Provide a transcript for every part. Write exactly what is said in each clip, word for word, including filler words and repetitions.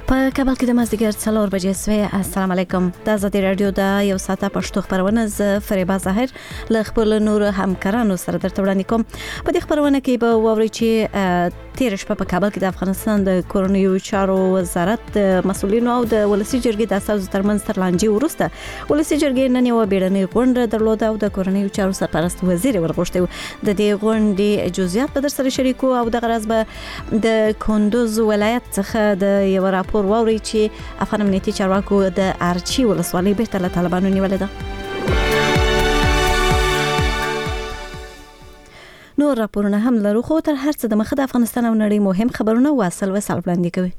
په کابل کې د مازدیګر څلور بجې سوی. السلام علیکم. د آزادي رادیو د یو ساعته پښتو خبرونه ز فریبا ظاهر له خپل نور همکارانو سره درته وړاندې کوم. په دې خبرونه کې به واوري چې تیر شپه په کابل کې د افغانستان د کورونیو چارو وزارت مسؤلینو او د ولسی جرګې د اساسو ترمنځ تر لانجې وروسته ولسی جرګې نن یو بیړنۍ غونډه درلوده او د کورونیو چارو سرپرست وزیر ورغوښتي. د دې غونډې جزئیات به در سره شریکو او د غرض به د کندوز ولایت څخه د یو راپور واوري چې افغان امنیتي چارواکو د ارچی ولسوالۍ بیرته له طالبانو نیولې ده. نور راپورونه هم لرو، خو تر هر څه د مخه د افغانستان او نړۍ مهم خبرونه واصل وسال وړاندې کوي.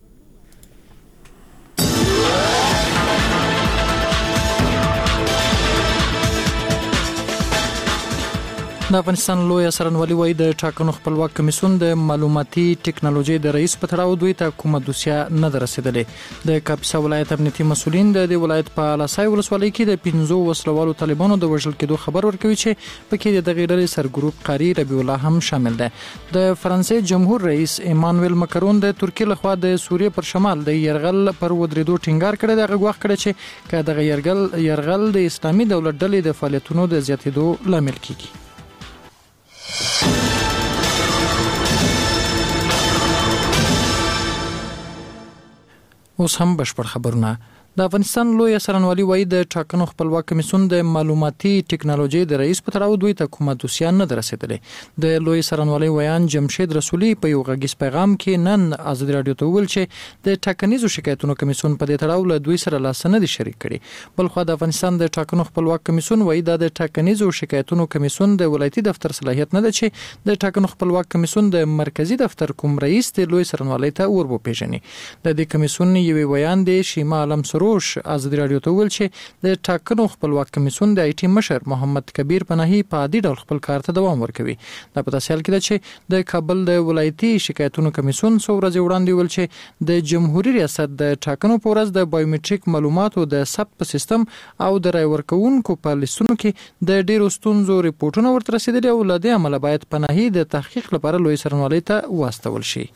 د افغانستان لوی څارنوالي وايي د ټاکنو خپلواک کمیسیون د معلوماتي ټکنالوژي د رئیس په تړاو دوی ته کومه دوسیه نه درسېدلې. د کاپیسا ولایت امنیتي مسؤلین د دې ولایت په لاسای ولسوالۍ کې د پنځو وسلوالو طالبانو د وژل کېدو خبر ورکوي چې پکې د دغه ډلې سرګروپ قاری ربیع الله هم شامل ده. د فرانسې جمهور رئیس ایمانوئل مکرون د ترکیې لخوا د سوریې پر شمال د یرغل پر ودرېدو ټینګار کړی دی. هغه غواړي چې که دغه یرغل یرغل د اسلامي دولت ډلې د فعالیتونو د زیاتېدو لامل کیږي. اوس هم بشپړ خبرونه. د افغانستان لوی څارنوالي وايي د ټاکنو خپلواک کمیسیون د معلوماتي ټکنالوژي د رئیس په تړاو دوی ته کومه دوسیه نه درسېدلې. د لوی څارنوالي ویان جمشید رسولي په یو غږیز پیغام کې نن آزادي رادیو ته ویل چې د ټاکنیزو شکایتونو کمیسیون په دې تړاو له دوی سره لاس نه دي شریک کړي. بل خو د افغانستان د ټاکنو خپلواک کمیسیون وايي د ټاکنیزو شکایتونو کمیسیون د ولایتي دفتر صلاحیت نه ده چې د ټاکنو خپلواک کمیسیون د مرکزی دفتر کوم رئیس د لوی څارنوالي ته ورو پیژني. د دې کمیسیون یو ویان دی شیما علم سرو آزادي رادیو ته ویل چې د ټاکنو خپلواک کمیسیون د آی ټي مشر محمد کبیر پناهي په عادي ډول خپل کار ته دوام ورکوي. دا په تاسیل کې ده چې د کابل د ولایتي شکایتونو کمیسیون څو ورځې وړاندې ویل چې د جمهوریت ریاست د ټاکنو په ورځ د بایومټریک معلوماتو د ثبت په سیستم او د رای ورکوونکو په لیستونو کې د ډیرو ستونزو ریپورتونه ورته رسیدلي او له دې امله باید پناهي د تحقیق لپاره لوی څارنوالۍ ته واستول شي.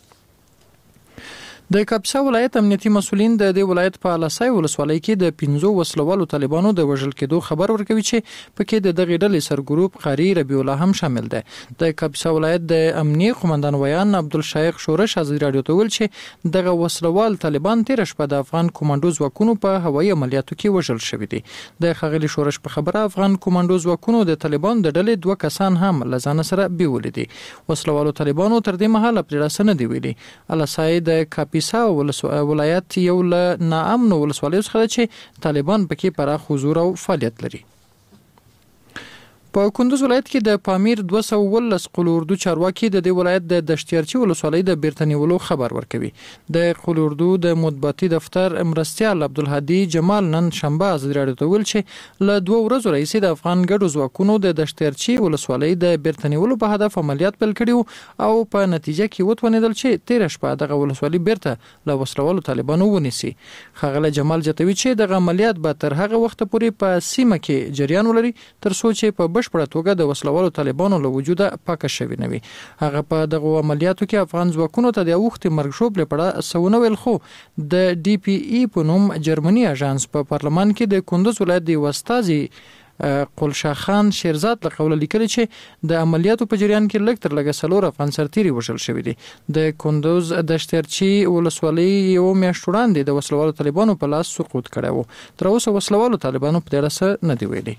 د کاپیسا ولایت امنیتي مسؤلین د دې ولایت په لاسای ولسوالۍ کې د پنځو وسلوالو طالبانو د وژل کېدو خبر ورکوي چې پکې د دغه ډلې سرګروپ قاری ربیع الله هم شامل ده. د کاپیسا ولایت د امنیي قومندان ویان عبدالشایخ شورش آزادي رادیو ته ویل چې دغه وسلوال طالبان تیر شپه د افغان کمانډو ځواکونو په هوایي عملیاتو کې وژل شوي دي. د ښاغلي شورش په خبره افغان کمانډو ځواکونو د طالبان د ډلې دوه کسان هم له ځان سره بیولې دي. وسلوالو طالبانو تر دې مهاله پرې راسنه دی ویلي. الاسای د کاپیسا ولایت یو له ناامنو ولسوالیو څخه چې طالبان پکې پراخ حضور او فعالیت لري. په کندوز ولایت کې د پامیر دوه سوه اوولس قلوردو چارواکي د دې ولایت د دشتیارچی ولسوالۍ د بیرته نیولو خبر ورکوي. د قلوردو د مطبوعاتي دفتر مرستیال عبدالهادي جمال نن شنبه آزادي رادیو ته ویل چې له دوه ورځو راهیسې د افغان ګډو ځواکونو د دشتیارچی ولسوالۍ د بیرته نیولو په هدف عملیات پیل کړي او په نتیجه کې وتوانېدل چې تیر شپه دغه ولسوالۍ بیرته له وسلوالو طالبانو ونیسي. ښاغلی جمال زیاتوي چې دغه عملیات به تر هغه وخته پورې په سیمه کې جریان ولري تر څو چې په بشپړه توګه د وسلوالو طالبانو له وجوده پاکه شوی نه وي. هغه په دغه عملیاتو کې افغان ځواکونو ته د اوښتې مرګ شوبلې په اړه څه ونه ویل، خو د ډي پی ای په نوم جرمني اژانس په پارلمان کې د کندوز ولایت د یو استازي قلشا خان شیرزاد له قوله لیکلي چې د عملیاتو په جریان کې لږ تر لږه څلور افغان سرتیري وژل شوي دي. د کندوز دشتیارچی ولسوالۍ یو میاشت وړاندې د وسلوالو طالبانو په لاس سقوط کړی و. تر اوسه وسلوالو طالبانو په دې اړه څه نه دي ویلي.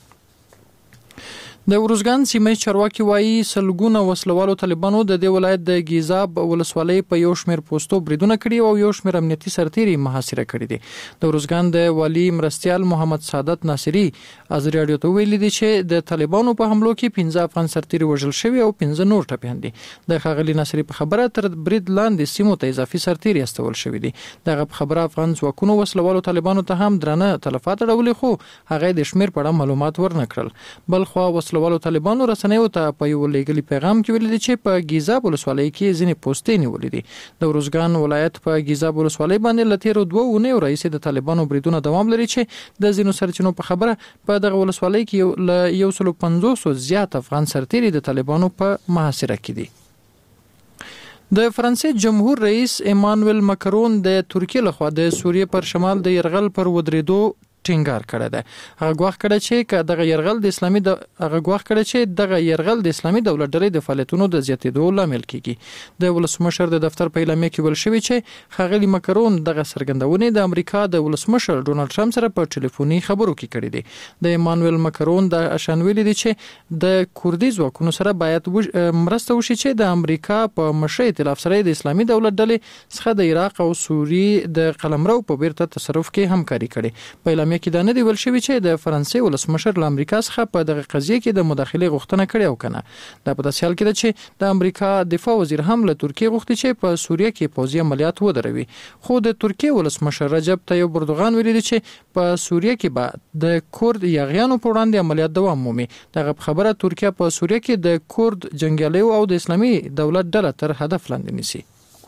د ورزګان سیمه چارواکي وايي سلګونه وسلوالو طالبانو د دې ولایت د ګیزاب ولسوالۍ په یو شمېر پوسټو بریدونه کړي او یو شمېر امنیتي سرتیري محاصره کړي دي. د ورزګان د والی مرستیال محمد سعادت ناصری آزادي رادیو ته ویلي دي چې د طالبانو په حملو کې پنځه افغان سرتیري وژل شوي او پنځه نور ټپیان دي. د ښاغلي ناصری په خبره تر برید لاندې سیمو ته اضافي سرتیري استول شوي دي. دغه په خبره افغان ځواکونو وسلوالو طالبانو ته هم درنه تلفات اړولي، خو هغه د شمیر په اړه معلومات ورنه کړل. بل خو وسلوالو طالبانو رسنیو ته په یو لېږلي پیغام کې ویلي چې په ګیزاب ولسوالۍ کې ځینې پوستې نیولې دي. د ورزګان ولایت په ګیزاب ولسوالۍ باندې له تېرو دوه اونیو راهیسې د طالبانو بریدونه دوام لري چې د ځینو سرچینو په خبره په دغه ولسوالۍ کې له یو سلو پنځوسو زیات افغان سرتیري د طالبانو په محاصره کې دي. د فرانسې جمهور رئیس ایمانوئل ماکرون د ترکیه لخوا د سوریې پر شمال د یرغل پر ودرېدو ټینګار کړی دی. هغه ګواښ کړی چې دغه یرغل د اسلامي د هغه ګواښ کړی چې دغه یرغل د اسلامي دولت ډلې د فعالیتونو د زیاتېدو لامل کیږي. د ولسمشر د دفتر په اعلامیه کې ویل شوی چې ښاغلي ماکرون دغه څرګندونې د امریکا د ولسمشر ډونالد ټرمپ سره په ټلیفوني خبرو کې کړې دي. د ایمانوئل ماکرون د اشان ویلي دي چې د کوردي ځواکونو سره باید مرسته وشي چې د امریکا په مشرۍ ائتلاف سره د اسلامي دولت ډلې څخه د عراق او سوریې د قلمرو په بیرته تصرف کې همکاري کړي. په اعلامیه کې دا نه دی ویل شوی چې د فرانسې ولسمشر له امریکا څخه په دغه قضیه کې د مداخلې غوښتنه کړې او کنه. دا په داسې حال کې ده چې د امریکا دفاع وزیر هم له ترکیه غوښتي چې په سوریه کې پوځي عملیات ودروي. خو د ترکیه ولسمشر رجب طیب اردوغان ویلي چې په سوریه کې به د کورد یاغیانو په وړاندې عملیات دوام مومي. دغه خبره ترکیه په سوریه کې د کورد جنگیالیو او د اسلامي دولت ډله تر هدف لاندې نیسي.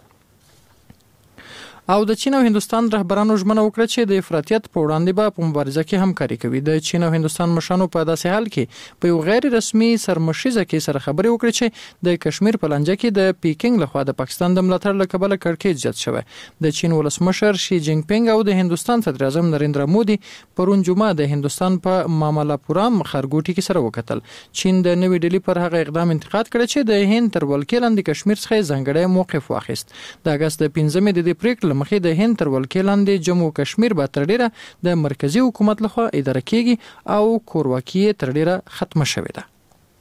او د چین او هندستان رهبرانو ژمنه وکړه چې د افراطیت په وړاندې به په مبارزه کې همکاري کوي. د چین او هندستان مشرانو په داسې حال کې په یو غیر رسمي سرمشیزه کې سره خبرې وکړې چې د کشمیر په لانجه کې د پیکینګ لخوا د پاکستان د ملاتړ له کبله کړکېچ زیات شوی. د چین ولسمشر شي جینګ پینګ او د هندستان صدر اعظم نریندرا مودي پرون جمعه د هندستان په مامالاپورام ښارګوټي کې سره وکتل. چین د نوې ډیلی پر هغه اقدام انتقاد کړ چې د هند تر ولکې لاندې کشمیر څخه ځانګړی موقف واخیست. د اگست د پنځمې د دې پریکړې مخې د هند تر ولکې لاندې جمهور کشمیر به تر ډیره د مرکزی حکومت لخوا اداره کیږي او کورواکي تر ډیره ختمه شوې ده.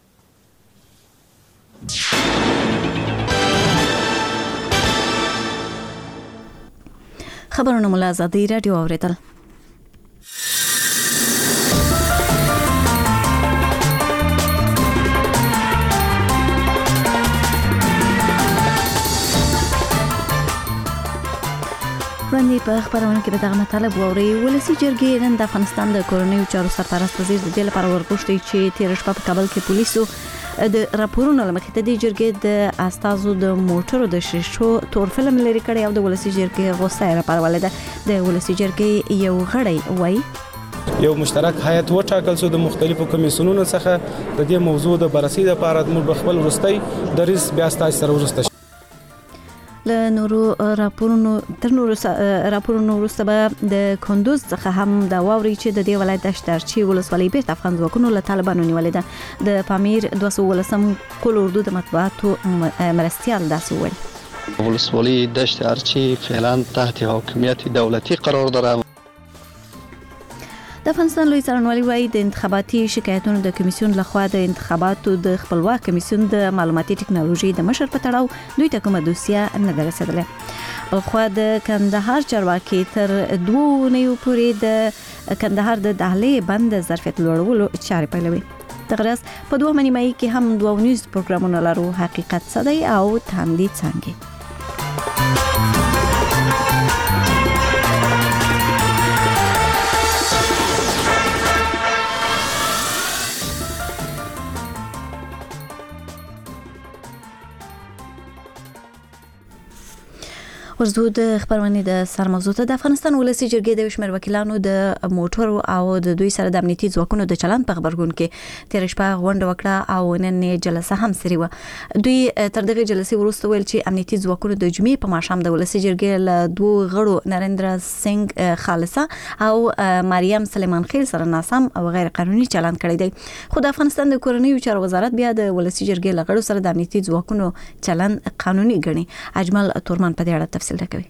خبرونه مو له ازادي راډیو اوریدل. وړاندې په خبرونه کې به دغه مطلب واوري. ولسی جرګې نن د افغانستان د کورنیو چارو سرپرست وزیر د دې لپاره ورغوښتي چې تیر شپه په کابل کې پولیسو د راپورونو لمخې ته د جرګې د استازو د موټرو د شیشو تور فلم لري کړی او د ولسی جرګې غوسه راپارولې ده. د ولسی جرګې یو غړی وایي یو مشترک هیئت وټاکل شو د مختلفو کمیسیونونو څخه د دې موضوع د بررسي لپاره د خپل ورستۍ دریس بیا ستاسو سره ورسته له نورو راپورونو تر نورو راپورونو وروسته به د کندوز څخه هم دا واوري چې د دې ولایت د شترچی ولسوالۍ بیرته افغان ځواکونو له طالبانو نیولې ده. د پامیر دوه سوه ولسم کل اردو د مطبوعاتو مرستیال داسې وویل ولسوالی دشت ارچی فعلا تحت حاکمیت دولتی قرار داره. د افغانستان لوی څارنوالي وايي د انتخاباتي شکایتونو د کمیسیون لخوا د انتخاباتو د خپلواک کمیسیون د معلوماتي ټکنالوژي د مشر په تړاو دوی ته کومه دوسیه نه ده رسیدلې. بلخوا د کندهار چارواکي تر دوه اونیو پورې د کندهار د دهلې بند ظرفیت لوړولو چارې پیلوي. دغه راز په دوه منی مای کې هم دوه نیوز پروګرامونه لرو، حقیقت صدی او تاندید څنګه. ورزو د خبرونه د سرموضوع ته د افغانستان ولسی جرګې د شمیر وکیلانو د موټر او د دوی سره د امنیتي ځواکونو د چلند په خبرګون کې تیر شپه غونډه وکړه او نن جلسه هم سری و. دوی تر دغه جلسې وروسته ویل چې امنیتي ځواکونو د جمعې په ماښام د ولسی جرګې له دوه غړو نریندرا سنگ خالصه او مریم سلیمان خیل سره ناسم او غیر قانوني چلند کړی دی. خو د افغانستان د کورنیو چارو وزارت بیا د ولسی جرګې له غړو سره د امنیتي ځواکونو چلند قانوني ګڼي. اجمل تورمان په دې اړه تفصیل کوي.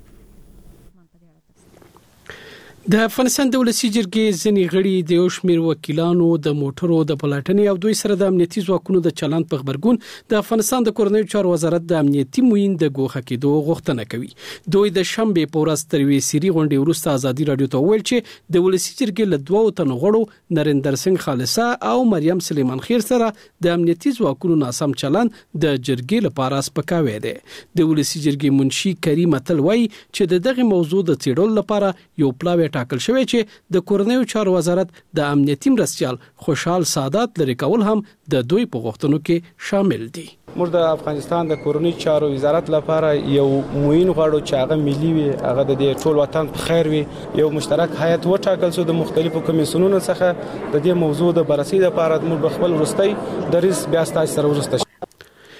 د افغانستان د ولسی جرګې ځینې غړي د یو شمېر وکیلانو د موټرو د پلاټنې او دوی سره د امنیتي ځواکونو د چلند په خبرګون د افغانستان د کورنیو چارو وزارت د امنیتي موین د ګوښه کېدو غوښتنه کوي. دوی د شنبې په ورځ تر یوې سری غونډې وروسته ازادي رادیو ته وویل چې د ولسی جرګې له دوه تنو غړو نریندر سنگ خالصه او مریم سلیمان خیل سره د امنیتي ځواکونو ناسم چلند د جرګې لپاره سپکاوی دی. د ولسی جرګې منشي کریم اتل وایي چې د دغه موضوع د څېړلو لپاره یو پلاوی ټاکل شوی چې د کورنیو چارو وزارت د امنیتي مرستیال خوشحال سعادت لري کول هم د دوی په غوښتنو کې شامل دي. موږ د افغانستان د کورنیو چارو وزارت لپاره یو موین غواړو چې هغه ملي وي، هغه د ټول وطن په خیر وي. یو مشترک هیئت وټاکل شو د مختلفو کمیسیونونو څخه د دې موضوع د بررسي لپاره موږ خپل ورستۍ دریس بیا ستاسو سره ورسته.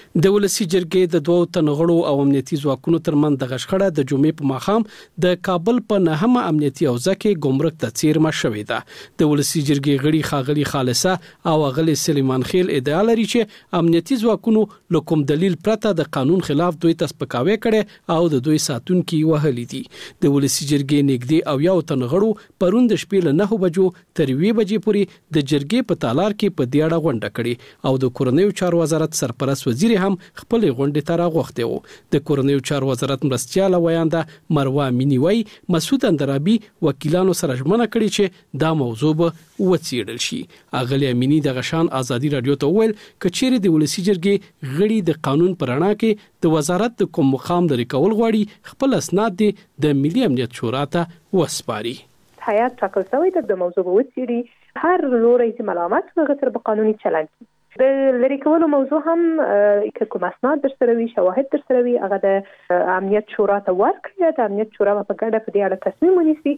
د ولسی جرګې د دوه تنغړو او امنیتي ځواکونو ترمن د غشخړه د جمعې په ماښام د کابل په نهمه امنیتي حوزه کې ګمرک ته څیرمه شوې ده. د ولسی جرګې غړي خاغلی خالصه او غلی سلیمان خیل ادعا لري چې امنیتي ځواکونو له کوم دلیل پرته د قانون خلاف دوی تسپکاوي کړي او د دوی ساتونکي وهلي دي. د ولسی جرګې نږدې او یو تنغړو پرون د شپې له نه بجو تر وی بجې پورې د جرګې په تالار کې په دیاړه غونډه کړي او د کورنیو چارو وزارت سرپرست وزیر هم خپل غونډې ته راغوښته وو. د کورنیو چارو وزارت مرستياله ویانده مروه مینیوي مسعود اندرابي وکیلانو سره ژمنه کړې چې دا موضوع به وڅېړل شي. اغلی امینی د غشان ازادي رادیو ته ویل کچېره د ولسی جرګې غړي د قانون پرانا کې د وزارت د کوم مقام لري کول غواړي خپل اسناد د ملي امنیت شورا ته وسپاري. هیئات ټاکل شوی د موضوع وڅېړي هر لوري چې ملامت هغه تر قانوني چلند د لری کولو موضوع هم که کوم اسناد در سره وي شواهد در سره وي هغه د امنیت شورا ته ورکړي. د امنیت شورا په ګډه په دې اړه تصمیم ونیسي.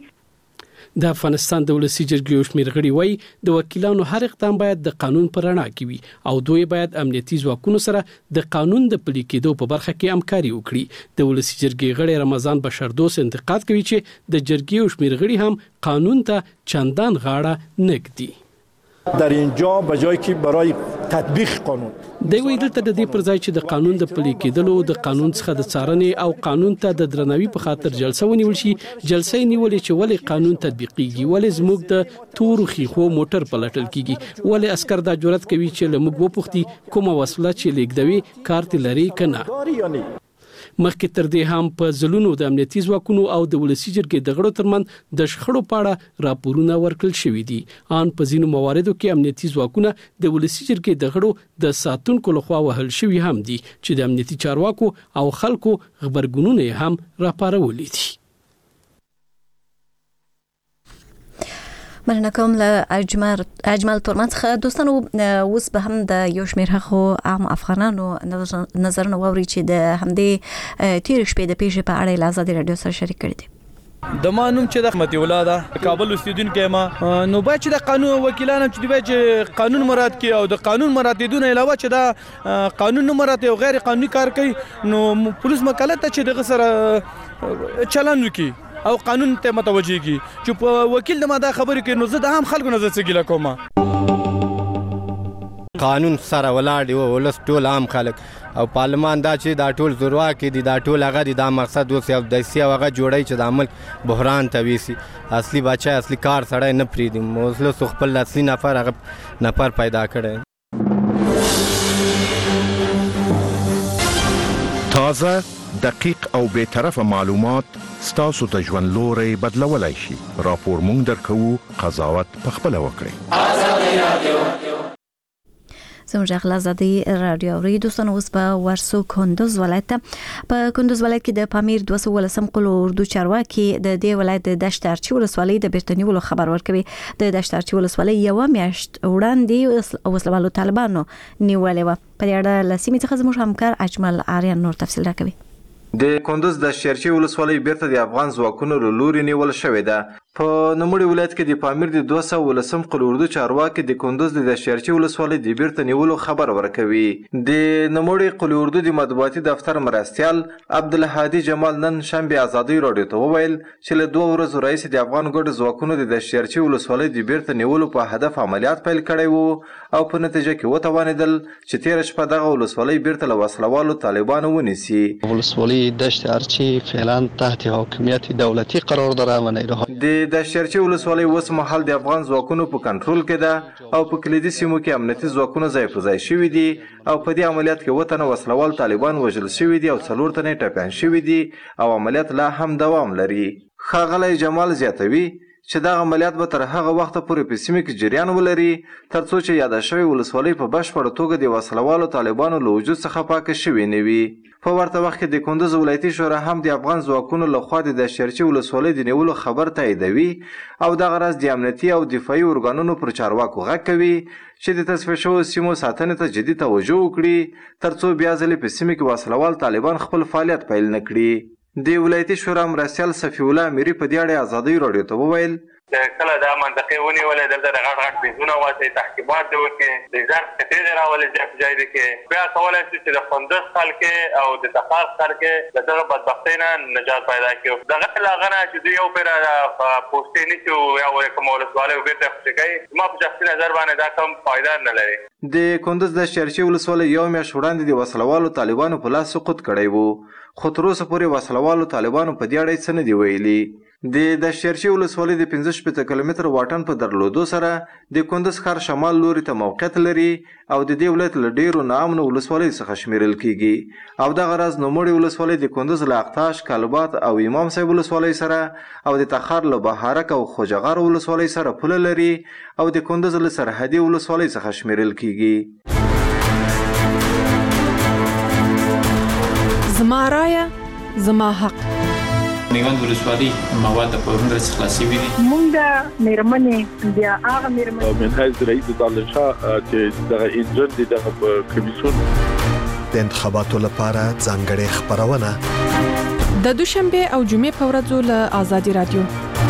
د افغانستان د ولسی جرګې یو شمېر غړي وایي د وکیلانو هر اقدام باید د قانون پر رڼا کې وي او دوی باید امنیتي ځواکونو سره د قانون د پلي کېدو په برخه کې همکاري وکړي. د ولسی جرګې غړي رمضان بشردوست انتقاد کوي چې د جرګې یو شمېر غړي هم قانون ته چندان غاړه نه ږدي. در اینجا به جایی که برای تطبیق قانون دی ویل ته د دې پر ځای چې د قانون د پلي کېدلو د قانون څخه د څارنې او قانون ته د درناوي په خاطر جلسه ونیول شي. جلسه نیولې چې ولې قانون تطبیقيږي، ولې زموږ د تورو خيخو موټر پلټل کیږي، ولې عسكر دا جرأت کوي چې لمغ وپوښتي کومه وسله چې لیکدوي کارت لري کنه. مخکې تر دې هم په ځلونو د امنیتي ځواکونو او د ولسی جرګې د غړو ترمنځ د شخړو په اړه راپورونه ورکړل شوي دي. ان په ځینو مواردو کې امنیتي ځواکونه د ولسی جرګې د غړو د ساتونکو لخوا وهل شوي هم دي چې د امنیتي چارواکو او خلکو خبرګونونه هم راپارولي دي. مننه کوم له اجمل اجمل تورمن څخه. دوستانو اوس به هم د یو شمېر هغو عام افغانانو نظرونه واوري چې د همدې تیر شپې د پیښې په اړه له ازادي رادیو سره شریک کړي دي. د ما نوم چې د احمد الله ده کابل اوسیدونکو ما نو باید چې د قانون وکیلانو چې باید چې قانون مراد کړي او د قانون مرادیدونه علاوه چې دا قانون نه مراد او غیر قانوني کار کوي نو پولیس مکلف ته چې دغه سره چلند وکړي او قانون ته متوجه کی چې په وکیل د ما دا خبرې کوي نو زه د هم خلکو نظر څخه ګیله کوم. قانون سره ولاړ دی ولس ټول عام خلک او پارلمان دا چې دا ټول زورواکي دي دا ټول هغه دي دا مقصد اوس یو د سیاسي هغه جوړی چې د عمل بحران ته ویسي. اصلي بچا اصلي کار سړی نه پریدي موږ له خپل اصلي نفر هغه نفر پیدا کړي. تازه دقیق او به طرفه معلومات ستاسو ته ژوند لوري بدلولای شي. راپور مونږ درکو قضاوت په خپل وکړئ. آزادي رادیو زموږ غلازادي رادیو ری دوستان اوس په ورسو کندوز ولایت په کندوز ولایت کې د پامیر دوه سوه ولسم قلو اردو چارواکي د دې ولایت د دشتارچی ولسوالۍ د بیرتنیولو خبر ورکوي. د دشتارچی ولسوالۍ یو میاشت وړاندې وسلوالو طالبانو نیولې و. په دې اړه له سیمې څخه زموږ همکار اجمل آریان نور تفصیل راکوي. د کندوز د شیرچی ولسوالۍ بیرته د افغان ځواکونو له لوري نیول شوې ده. په نوموړي ولایت کې د پامیر د دوه سوه ولسم قلو اردو چارواکي د کندوز د شیرچی ولسوالۍ د بیرته نیولو خبر ورکوي. د نوموړي قلو اردو د مطبوعاتي دفتر مرستیال عبدالهادي جمال نن شنبه ازادي رادیو ته وویل چې له دوه ورځو راهیسې د افغان ګډو ځواکونو د شیرچی ولسوالۍ د بیرته نیولو په هدف عملیات پیل کړی وو او په نتیجه کې وتوانېدل چې تېره شپه دغه ولسوالۍ بیرته له وسلوالو طالبانو ونیسي. ولسوالۍ دشت ارچی فعلا تحت حاکمیت دولتی قرار داره و نیروهای د شیرچی ولسوالۍ اوس مهال د افغان ځواکونو په کنټرول کې ده او په کلیدي سیمو کې امنیتي ځواکونه ځای په ځای شوي دي او په دې عملیات کې اووه تنه وسلوال طالبان وژل شوي دي او څلور تنه ټپیان شوي دي او عملیات لا هم دوام لري. ښاغلی جمال زیاتوي چې دا عملیات به تر هغه وخته پورې په سیمه کې جریان ولري ترڅو چې یاده شوې ولسوالۍ په بشپړه توګه د وسلوالو طالبانو له وجود څخه پاکه شوې نه وي. په ورته وخت کې د کندوز ولایتي شورا هم د افغان ځواکونو لخوا د شیرچی ولسوالۍ د نیولو خبر تاییدوي او دغه راز د امنیتي او دفاعي ارګانونو پر چارواکو غږ کوي چې د تصفیه شویو سیمو ساتنې ته جدي توجه وکړي ترڅو بیا ځلې په سیمه کې وسلوال طالبان خپل فعالیت پیل نه کړي. د ولایتي شورا مرستیال صفی الله امیري په دې اړه ازادي رادیو ته وویل کله دا منطقه ونیولې دلته د غټ غټ بيزونه واسي تحقیقات د وکړي د ځار څخه راولې ځکه ځای دی کې بیا کولای شي چې د خوندس خلک او د تخار خلک دغه بدبختۍ نه نجات پیدا کړي دغه لاغنه چې دوی یو پر پوسټې نه چې یو کوم ولسوالۍ وګړي څه کوي ما په شخصي نظر باندې دا کوم فائدہ نه لري د کندز د شرشي ولسوالۍ یو میاشت وړاندې د وسلوالو طالبانو په لاس سقوط کړی وو خو تر اوسه پورې وسلوالو طالبانو په دې اړه څه نه دی ویلي د د شرشي ولسوالۍ د پنځه شپږ کیلومتر واټن په درلودو سره د کندز ښار شمال لوري ته موقعیت لري او د دې ولایت له ډیرو ناامنو ولسوالۍ څخه شمیرل کیږي او دغه راز نوموړې ولسوالۍ د کندز له اختاش کالبات او امام صاحب ولسوالۍ سره او د تخار له بهارک او خوجغار ولسوالۍ سره پوله لري او د کندز له سرحدي ولسوالۍ څخه شمیرل کیږي زما رایه زما حق میوند ولسوالۍ مواد په هندرس خلاصي وي مونږ د میرمنې بیا هغه میرمنې من حیث رئیس دالشاه چې دغه انجن دي دغه کمیسیون د انتخاباتو لپاره ځانګړې خبرونه د دوشنبه او جمعې په ورځو له آزادي رادیو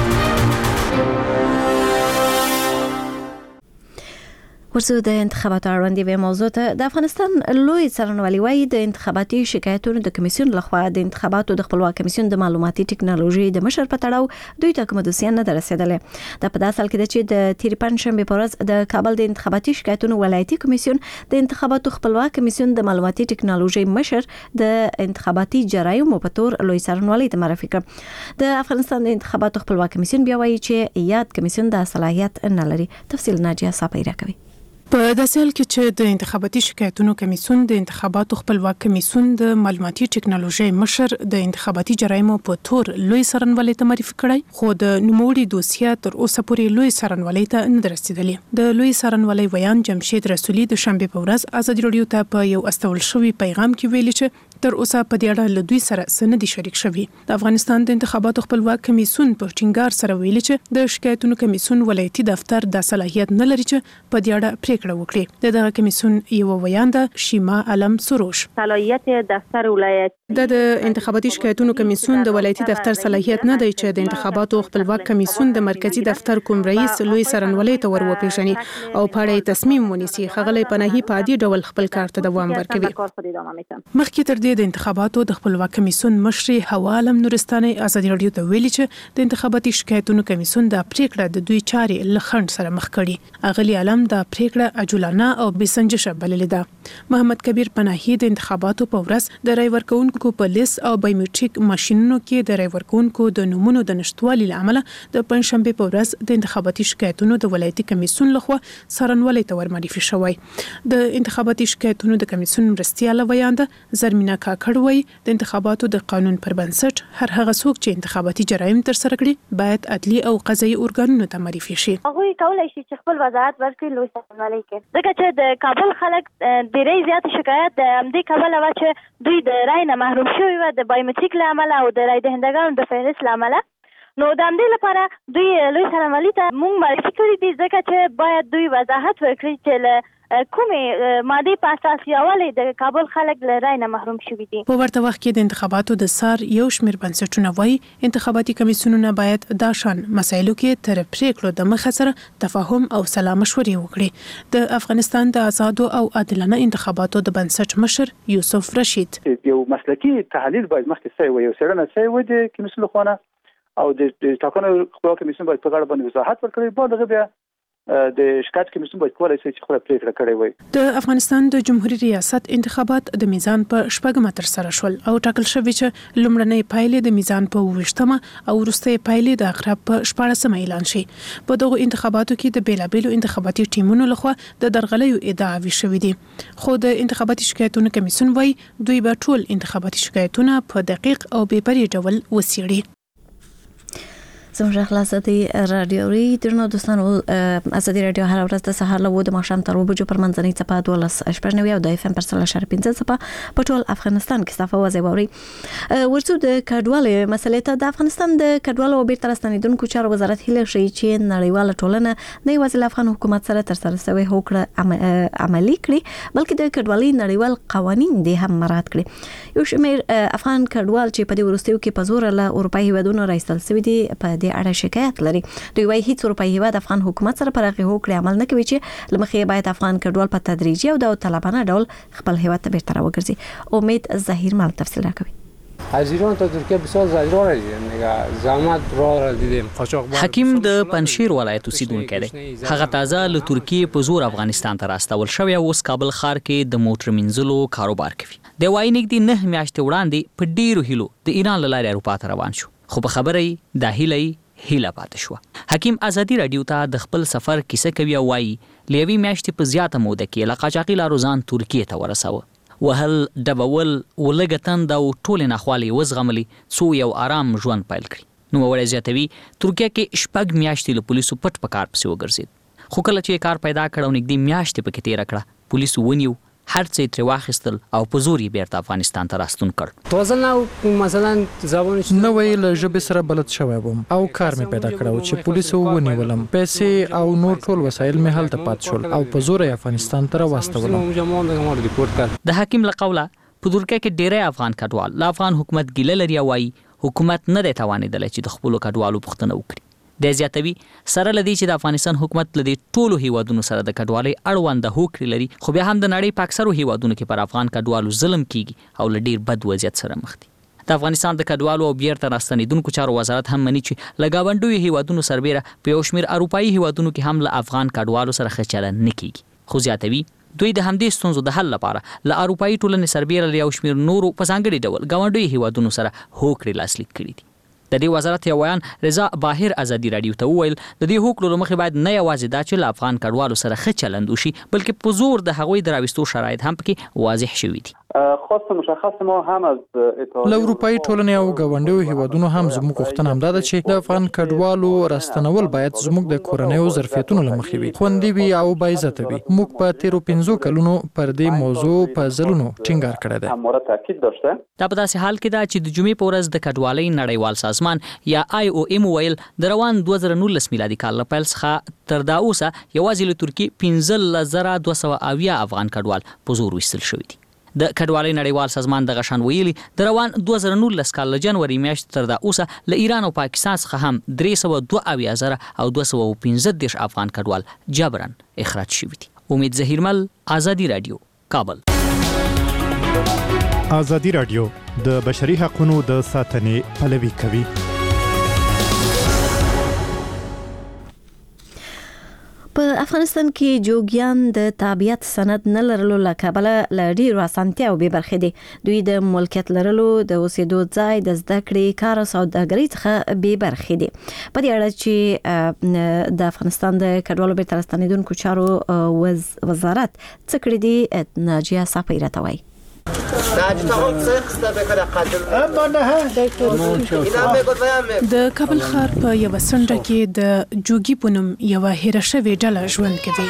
ورسو د انتخاباتو اړوند یوه موضوع ته د افغانستان لوی څارنوالي وايي د انتخاباتي شکایتونو د کمیسیون لخوا د انتخاباتو د خپلواک کمیسیون د معلوماتي ټکنالوژي د مشر په تړاو دوی ته کوم دوسیه نه رسیدلې د په داسې حال کې د چې د تیر پنځشنبه په ورځ د کابل د انتخاباتي شکایتونو ولایتي کمیسیون د انتخاباتو خپلواک کمیسیون د معلوماتي ټکنالوژي مشر د انتخاباتي جرایمو په تور لوی څارنوالي ته معرفي کړ د افغانستان د انتخاباتو خپلواک کمیسیون بیا وايي چې یاد کمیسیون د صلاحیت نه لري تفصیل ناجیه صاحب راکوي په داسې حال کې چې د انتخاباتي شکایتونو کمیسیون د انتخاباتو خپلواک کمیسیون د معلوماتي ټکنالوژي مشر د انتخاباتي جرایمو په تور لوی څارنوالي ته معرفي کړی خو د نوموړي دوسیه تر اوسه پورې لوی څارنوالي ته نه رسیدلې د لوی څارنوالي ویان جمشید رسولي د شنبه په ورځ آزادي رادیو ته په یو استول شوی پیغام کې ویلي چې تر اوسه په دې اړه له دوی سره سندي شریک شوی د افغانستان د انتخاباتو خپلواک کمیسیون په ټینګار سره ویلي چې د شکایتونو کمیسیون ولایتي دفتر د صلاحیت نه لري چې په دې اړه پریکړه وکړي د دغه کمیسیون یو ویان ده شیما علم سروش صلاحیت دفتر ولایت د انتخاباتي شکایتونو کمیسیون د ولایتي دفتر صلاحیت نه دی چې د انتخاباتو خپلواک کمیسیون د مرکزی دفتر کوم رئیس لوی څارنوالي ته ور وپیژني او په اړه تصمیم ونیسي خغلی پناهي په عادي ډول خپل کار ته دوام ورکوي مخکې تر دې د انتخاباتو د خپلواک کمیسیون مشر حوا علم نورستاني آزادي رادیو ته ویلي چې د انتخاباتي شکایتونو کمیسیون د پریکړه د دوی چاري لخند سره مخ کړي اغلی علم د پریکړه عجولانه او بسنجشه بللې ده محمد کبیر پناهي د انتخاباتو په ورځ د رای ورکونکو په لیست او بایومټریک ماشينونو کې د رای ورکونکو د نومونو د نشټوالي لامل د پنځشنبه په ورځ د انتخاباتي شکایتونو د ولایتي کمیسیون لخوا څارنوالي ته ورمعرفي شوی د انتخاباتي شکایتونو د کمیسیون مرستياله ویاند زرمینا کاکړ وی د انتخاباتو د قانون پر بنسټ هر هغه څوک چې انتخاباتي جرایم تر سره کړي باید عدلي او قضایي ارګانونو ته معرفي شي هغه کولای شي چې خپل وضاحت ورکړي لوی څارنوالي کې ځکه چې د کابل خلک ډېرې زیات شکایت د امدي کابل وا چې دوی د رای نه محروم شوي و د بایومټریک لامل او د رای دهندگانو د فهرست لامل نو د امدي لپاره دوی لوی څارنوالي ته مونږ معرفي کړی دي ځکه چې باید دوی وضاحت ورکړي چې کومې ماده په اساس یوالې د کابل خلک له رای نه محروم شوي دي په ورته وخت کې د انتخاباتو د سار یو شمېر بنسټونه وایي انتخاباتي کمیسیونونه باید دا شان مسایلو کې تر پریکړو د مخه سره تفاهم او سلا مشورې وکړي د افغانستان د آزادو او عادلانه انتخاباتو د بنسټ مشر یوسف رشید یو مسلکی تحلیل باید مخکې شوی وي او څېړنه شوی وي د کمیسیون لخوا او د ټاکنو خپلواک کمیسیون باید په اړه باندې وضاحت ورکړي په دغه بیا د شکایت کمیسیون باید کولای شي چې خپل پریکړه کړې وي د افغانستان د جمهوریت ریاست انتخابات د میزان په شپږمه تر سره شول او ټاکل شوی چې لومړنۍ پایلې د میزان په وشتمه او وروستۍ پایلې د اقرب په شپږمه اعلان شي په دغه انتخاباتو کې د بیلابېلو انتخاباتي ټیمونو لخوا د درغلیو ادعاوې شوې دي خو د انتخاباتي شکایتونو کمیسیون وايي دوی به ټول انتخاباتي شکایتونه په دقیق او بې پرې ډول وڅېړي زموږ خلاصتي رادیوي درنو دوستانو ازادي رادیو هر ورځ د سهار له و د ماښام تر وبجو پر منځنۍ څپه دولس شپږ نوي او د اف ام پر سل شر پنځه څپه په ټول افغانستان کې صفه وځي ووري ورڅو د کډوالۍ مسلې ته د افغانستان د کډوالو او بیرته راستنیدونکو چارو وزارت هیله شي چې نړیواله ټولنه نه یوازې افغان حکومت سره تر سره شوی هوکړه عملي کړي بلکې د کډوالۍ نړیوال قوانین دې هم مراعات کړي یو شمېر افغان کډوال چې په دې وروستیو کې په زور له اروپایي هیوادونو راځل سوي دي په دې اړه شکایت لري. دوی وايي هیڅ اروپایي هیواد افغان حکومت سره پر هغه هوکړې عمل نه کوي چې لمخې باید افغان کډوال په تدریجي او د طالبانه ډول خپل هیواد ته بیرته راوګرځي. امید ظهیر مال تفصیل راکوي. از ایران تا ترکیه بسیار زجر دیدیم دیگه زحمت راه را دیدیم قاچاق. حکیم د پنشیر ولایت اوسیدونکی دی. هغه تازه له ترکیه په زور افغانستان ته راستول شوی او اوس کابل ښار کې د موټر منځلو کاروبار کوي. د وای نږدې نه میاشتې وړاندې په ډیرو هیلو د ایران له لارې اروپا ته روان شو، خو په خبره یې د هیلې هیله پاتې شوه. حکیم ازادي رادیو ته د خپل سفر کیسه کوي او وایي له یوې میاشتې په زیاته موده کې له قاچاقي لارو ځان ترکیه ته ورساوه. وهل ډبول ولګه تند او ټولې ناخوالې وزغملي څو یو آرام ژوند پیل کړي. نوموړی زیاتوي ترکیه کې شپږ میاشتې له پولیسو پټ په کار پسې وګرځېد، خو کله چې کار پیدا کړ او نږدې میاشتې پکې تېره کړه پولیسو ونیو، هر څه ترې واخیستل او په زور یې بیرته افغانستان ته راستون کړ. تازه نو مثلا زبانش نوې له ژبې سره بلد شوی وم او کار مې پیدا کړو چې پولیسو ونیولم، پیسې او نور ټول وسایل مې هلته پات شول او په زور یې افغانستان ته راواستولم. د حکیم له قوله په ترکیه کې ډېری افغان کډوال له افغان حکومت ګیله لري او وایي حکومت نه دی توانېدلی چې د خپلو کډوالو پوښتنه وکړي. د زیاتوي سره لدی چې د افغانستان حکومت لدی ټولو هیوادونو سره د کډوالۍ اړوند هوکړې لري، خو بیا هم د نړۍ په اکثرو هیوادونو کې پر افغان کډوالو ظلم کیږي او له ډیر بد وضعیت سره مخ دي. د افغانستان د کډوالو او بیرته راستنیدونکو چارو وزارت هم مني چې له ګاونډیو هیوادونو سربیره په یو شمېر اروپایي هیوادونو کې هم له افغان کډوالو سره ښه چلند نه کیږي. خو زیاتوي دوی د همدې ستونزو د حل لپاره له اروپایي ټولنې سربیره له یو شمېر نورو په ځانګړي ډول ګاونډیو هیوادونو سره هوکړې لاسلیک کړي دي. د دې وزارت یو بیان رضا باهر ازادي رادیو ته وویل د دې هوکړو له مخې باید نه یوازې دا چې له افغان کډوالو سره ښه چلند وشي بلکې په زور د هغوی د راوستو شرایط هم پکې واضح شوي دي. خاص مشخص ما هم از له اروپایي ټولنې او ګاونډیو هیوادونو هم زموږ غوښتنه همدا ده چې د افغان کډوالو راستنول باید زموږ د کورنیو ظرفیتونو له مخې وي، خوندي وي او باعزته وي. موږ په تیرو پنځو کلونو پر دې موضوع په ځلونو ټینګار کړی دی. دا په داسې حال کې ده چې د جمعې په ورځ د کډوالۍ نړیوال سازمان یا آی او ایم ویل د روان دوه زره نولس میلادي کال له پیل څخه تر دا اوسه یوازې له ترکیې پنځلس زره دوه سوه اویا افغان کډوال په زور ویستل شوي دي. د کډوالۍ نړیوال سازمان دغه شان ویلي د روان دوه زره نولس کال له جنوري میاشتې تر دا اوسه له ایران او پاکستان څخه هم درې سوه دوه اویا زره او دوه سوه پنځه دېرش افغان کډوال جبرن اخراج شوي دي. امید ظهیرمل، ازادي رادیو، کابل. ازادي رادیو د بشري حقوقو د ساتنې پلوي کوي. په افغانستان کې جوګیان د تابعیت سند نه لرلو له کبله له ډېرو اسانتیاوو بې برخې دي. دوی د ملکیت لرلو، د اوسېدو ځای، د زده کړې، کار او سوداګرۍ څخه بې برخې دي. په دې اړه چې د افغانستان د کډوالو بیرته راستنیدونکو چارو وزارت څه کړي دي، ناجیه صافی راته وایي. د کابل ښار په یوه څنډه کې د جوګي په نوم یوه هیره شوې ډله ژوند کوي.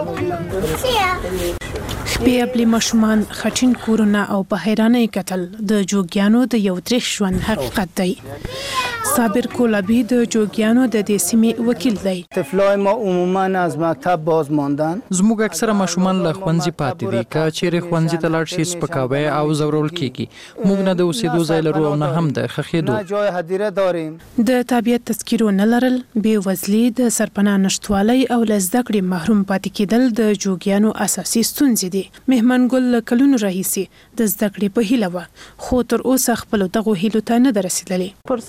شپې ابلي ماشومان، خټین کورونه او په حیرانۍ کتل د جوګیانو د یو تریخ ژوند حقیقت دی. صابر کولابی د جوګیانو د دې سیمې وکیل دی. طفلای ما عموما از مکتب باز ماندن. زموږ اکثره ماشومان له ښوونځي پاتې دي، که چیرې ښوونځي ته لاړ شي سپکاوی او ځورول کیږي. موږ نه د اوسېدو ځای لرو او نه هم د ښخېدو. نه جای هدیره داریم. د تابعیت تذکیرو نه لرل، بې وزلي، د سرپناه نشتوالی او له زده کړې محروم پاتې کېدل د جوګیانو اساسي ستونزې دي. مهمن ګل له کلونو راهیسې د زده کړې په هیله وه، خو تر اوسه خپلو دغو هیلو ته نه ده رسېدلې.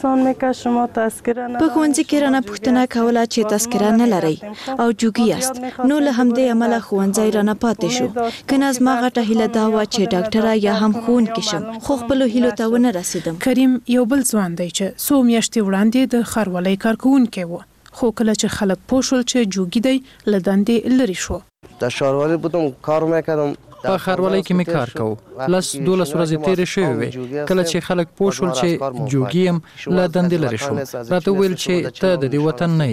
په ښوونځي کې رانه پوښتنه کوله چې تذکره نه لرئ او جوګي یاست، نو له همدې امله ښوونځی رانه پاتې شو. کنه زما غټه هیله دا وه چې ډاکټره یا هم ښوونکې شم، خو خپلو هیلو ته ونه رسېدم. کریم یو بل ځوان دی چې څو میاشتې وړاندې د ښاروالۍ کارکوونکی و، خو کله چې خلک پوه شول چې جوګي دی له دندې لرې شو. در ښاروالۍ بودم، کار میکردم. په ښاروالۍ کې مې کار کوو. لس دولس ورځې تېرې شوې وې. کله چې خلک پوه شول چې جوګي یم، له دندې لرې شوم. راته وویل چې ته د دې وطن نه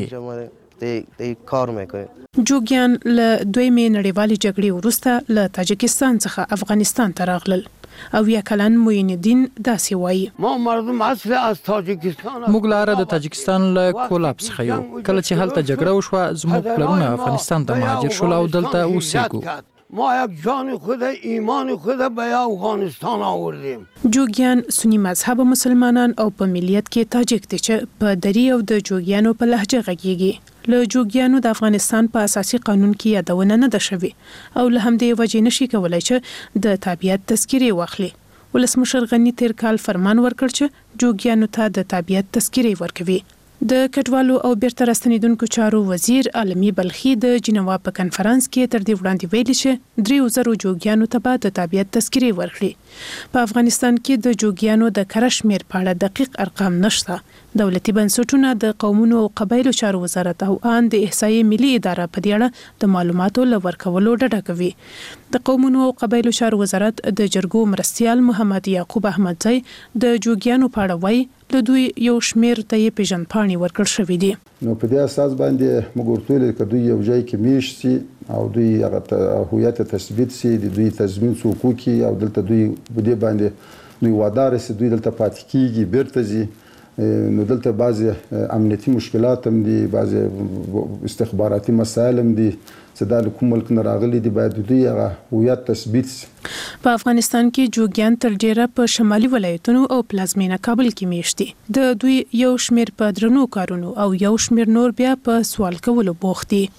یې. جوګیان له دویمې نړیوالې جګړې وروسته له تاجکستان څخه افغانستان ته راغلل. او یا کلن معین الدین داسې وایي. ما مردم اصل از تاجکستان. موږ لاره د تاجکستان له کولاب څخه یو. کله چې هلته جګړه وشوه، زموږ پلرونه افغانستان ته مهاجر شول او دلته اوسېږو. ما یک جان خود ایمان خود به افغانستان آوردیم. جوګیان سنی مذهب مسلمانان او په ملیت کې تاجک دي چې په دری او د جوګیانو په لهجه غږیږي. له جوګیانو د افغانستان په اساسي قانون کې یادونه نه ده شوې او له همدې وجې نشي کولای چې د تابعیت تذکرې واخلي. ولسمشر غنی تیر کال فرمان ورکړ چې جوګیانو ته د تابعیت تذکرې ورکوي. د کډوالو او بیرته راستنیدونکو چارو وزیر عالمي بلخي د جنوا په کنفرانس کې تر دې وړاندې ویلي چې درې وزرو جوګیانو ته به د تابعیت تذکرې ورکړي. په افغانستان کې د جوګیانو د کره شمېر په اړه دقیق ارقام نشته. دولتي بنسټونه د قومونو او قبایلو چارو وزارت او ان د احصایې ملي اداره په دې اړه د معلوماتو لورکولو ډډه کوي. د قومونو او قبایلو چارو وزارت د جرګو مرستيال محمد یعقوب احمدزی د جوګیانو په اړه وایي د دوی یو شمیر ته یې پیژندپاڼې ورکړل شوې دي. نو په دې اساس باندې موږ ورته چې دوی یو ځای کې میشت سي او دوی هغه هویت تثبیت سي د دوی تضمین حقوقي او دلته دوی بده باندې دوی وادار سي دوی دلته پاتې کیږي بیرته زی نو دلته بعضی امنیتي مشکلات هم دي بعضی استخباراتي مسایل هم دي چې دا کوم ملک نه راغلي دي باید دوی هغه هویت تثبیت سي. په افغانستان کې جوګیان تر ډیره په شمالي ولایتونو او پلازمینه کابل کې میشتي. د دوی یو شمیر په درنو کارونو او یو شمیر نور بیا په سوال کولو بوخت دي.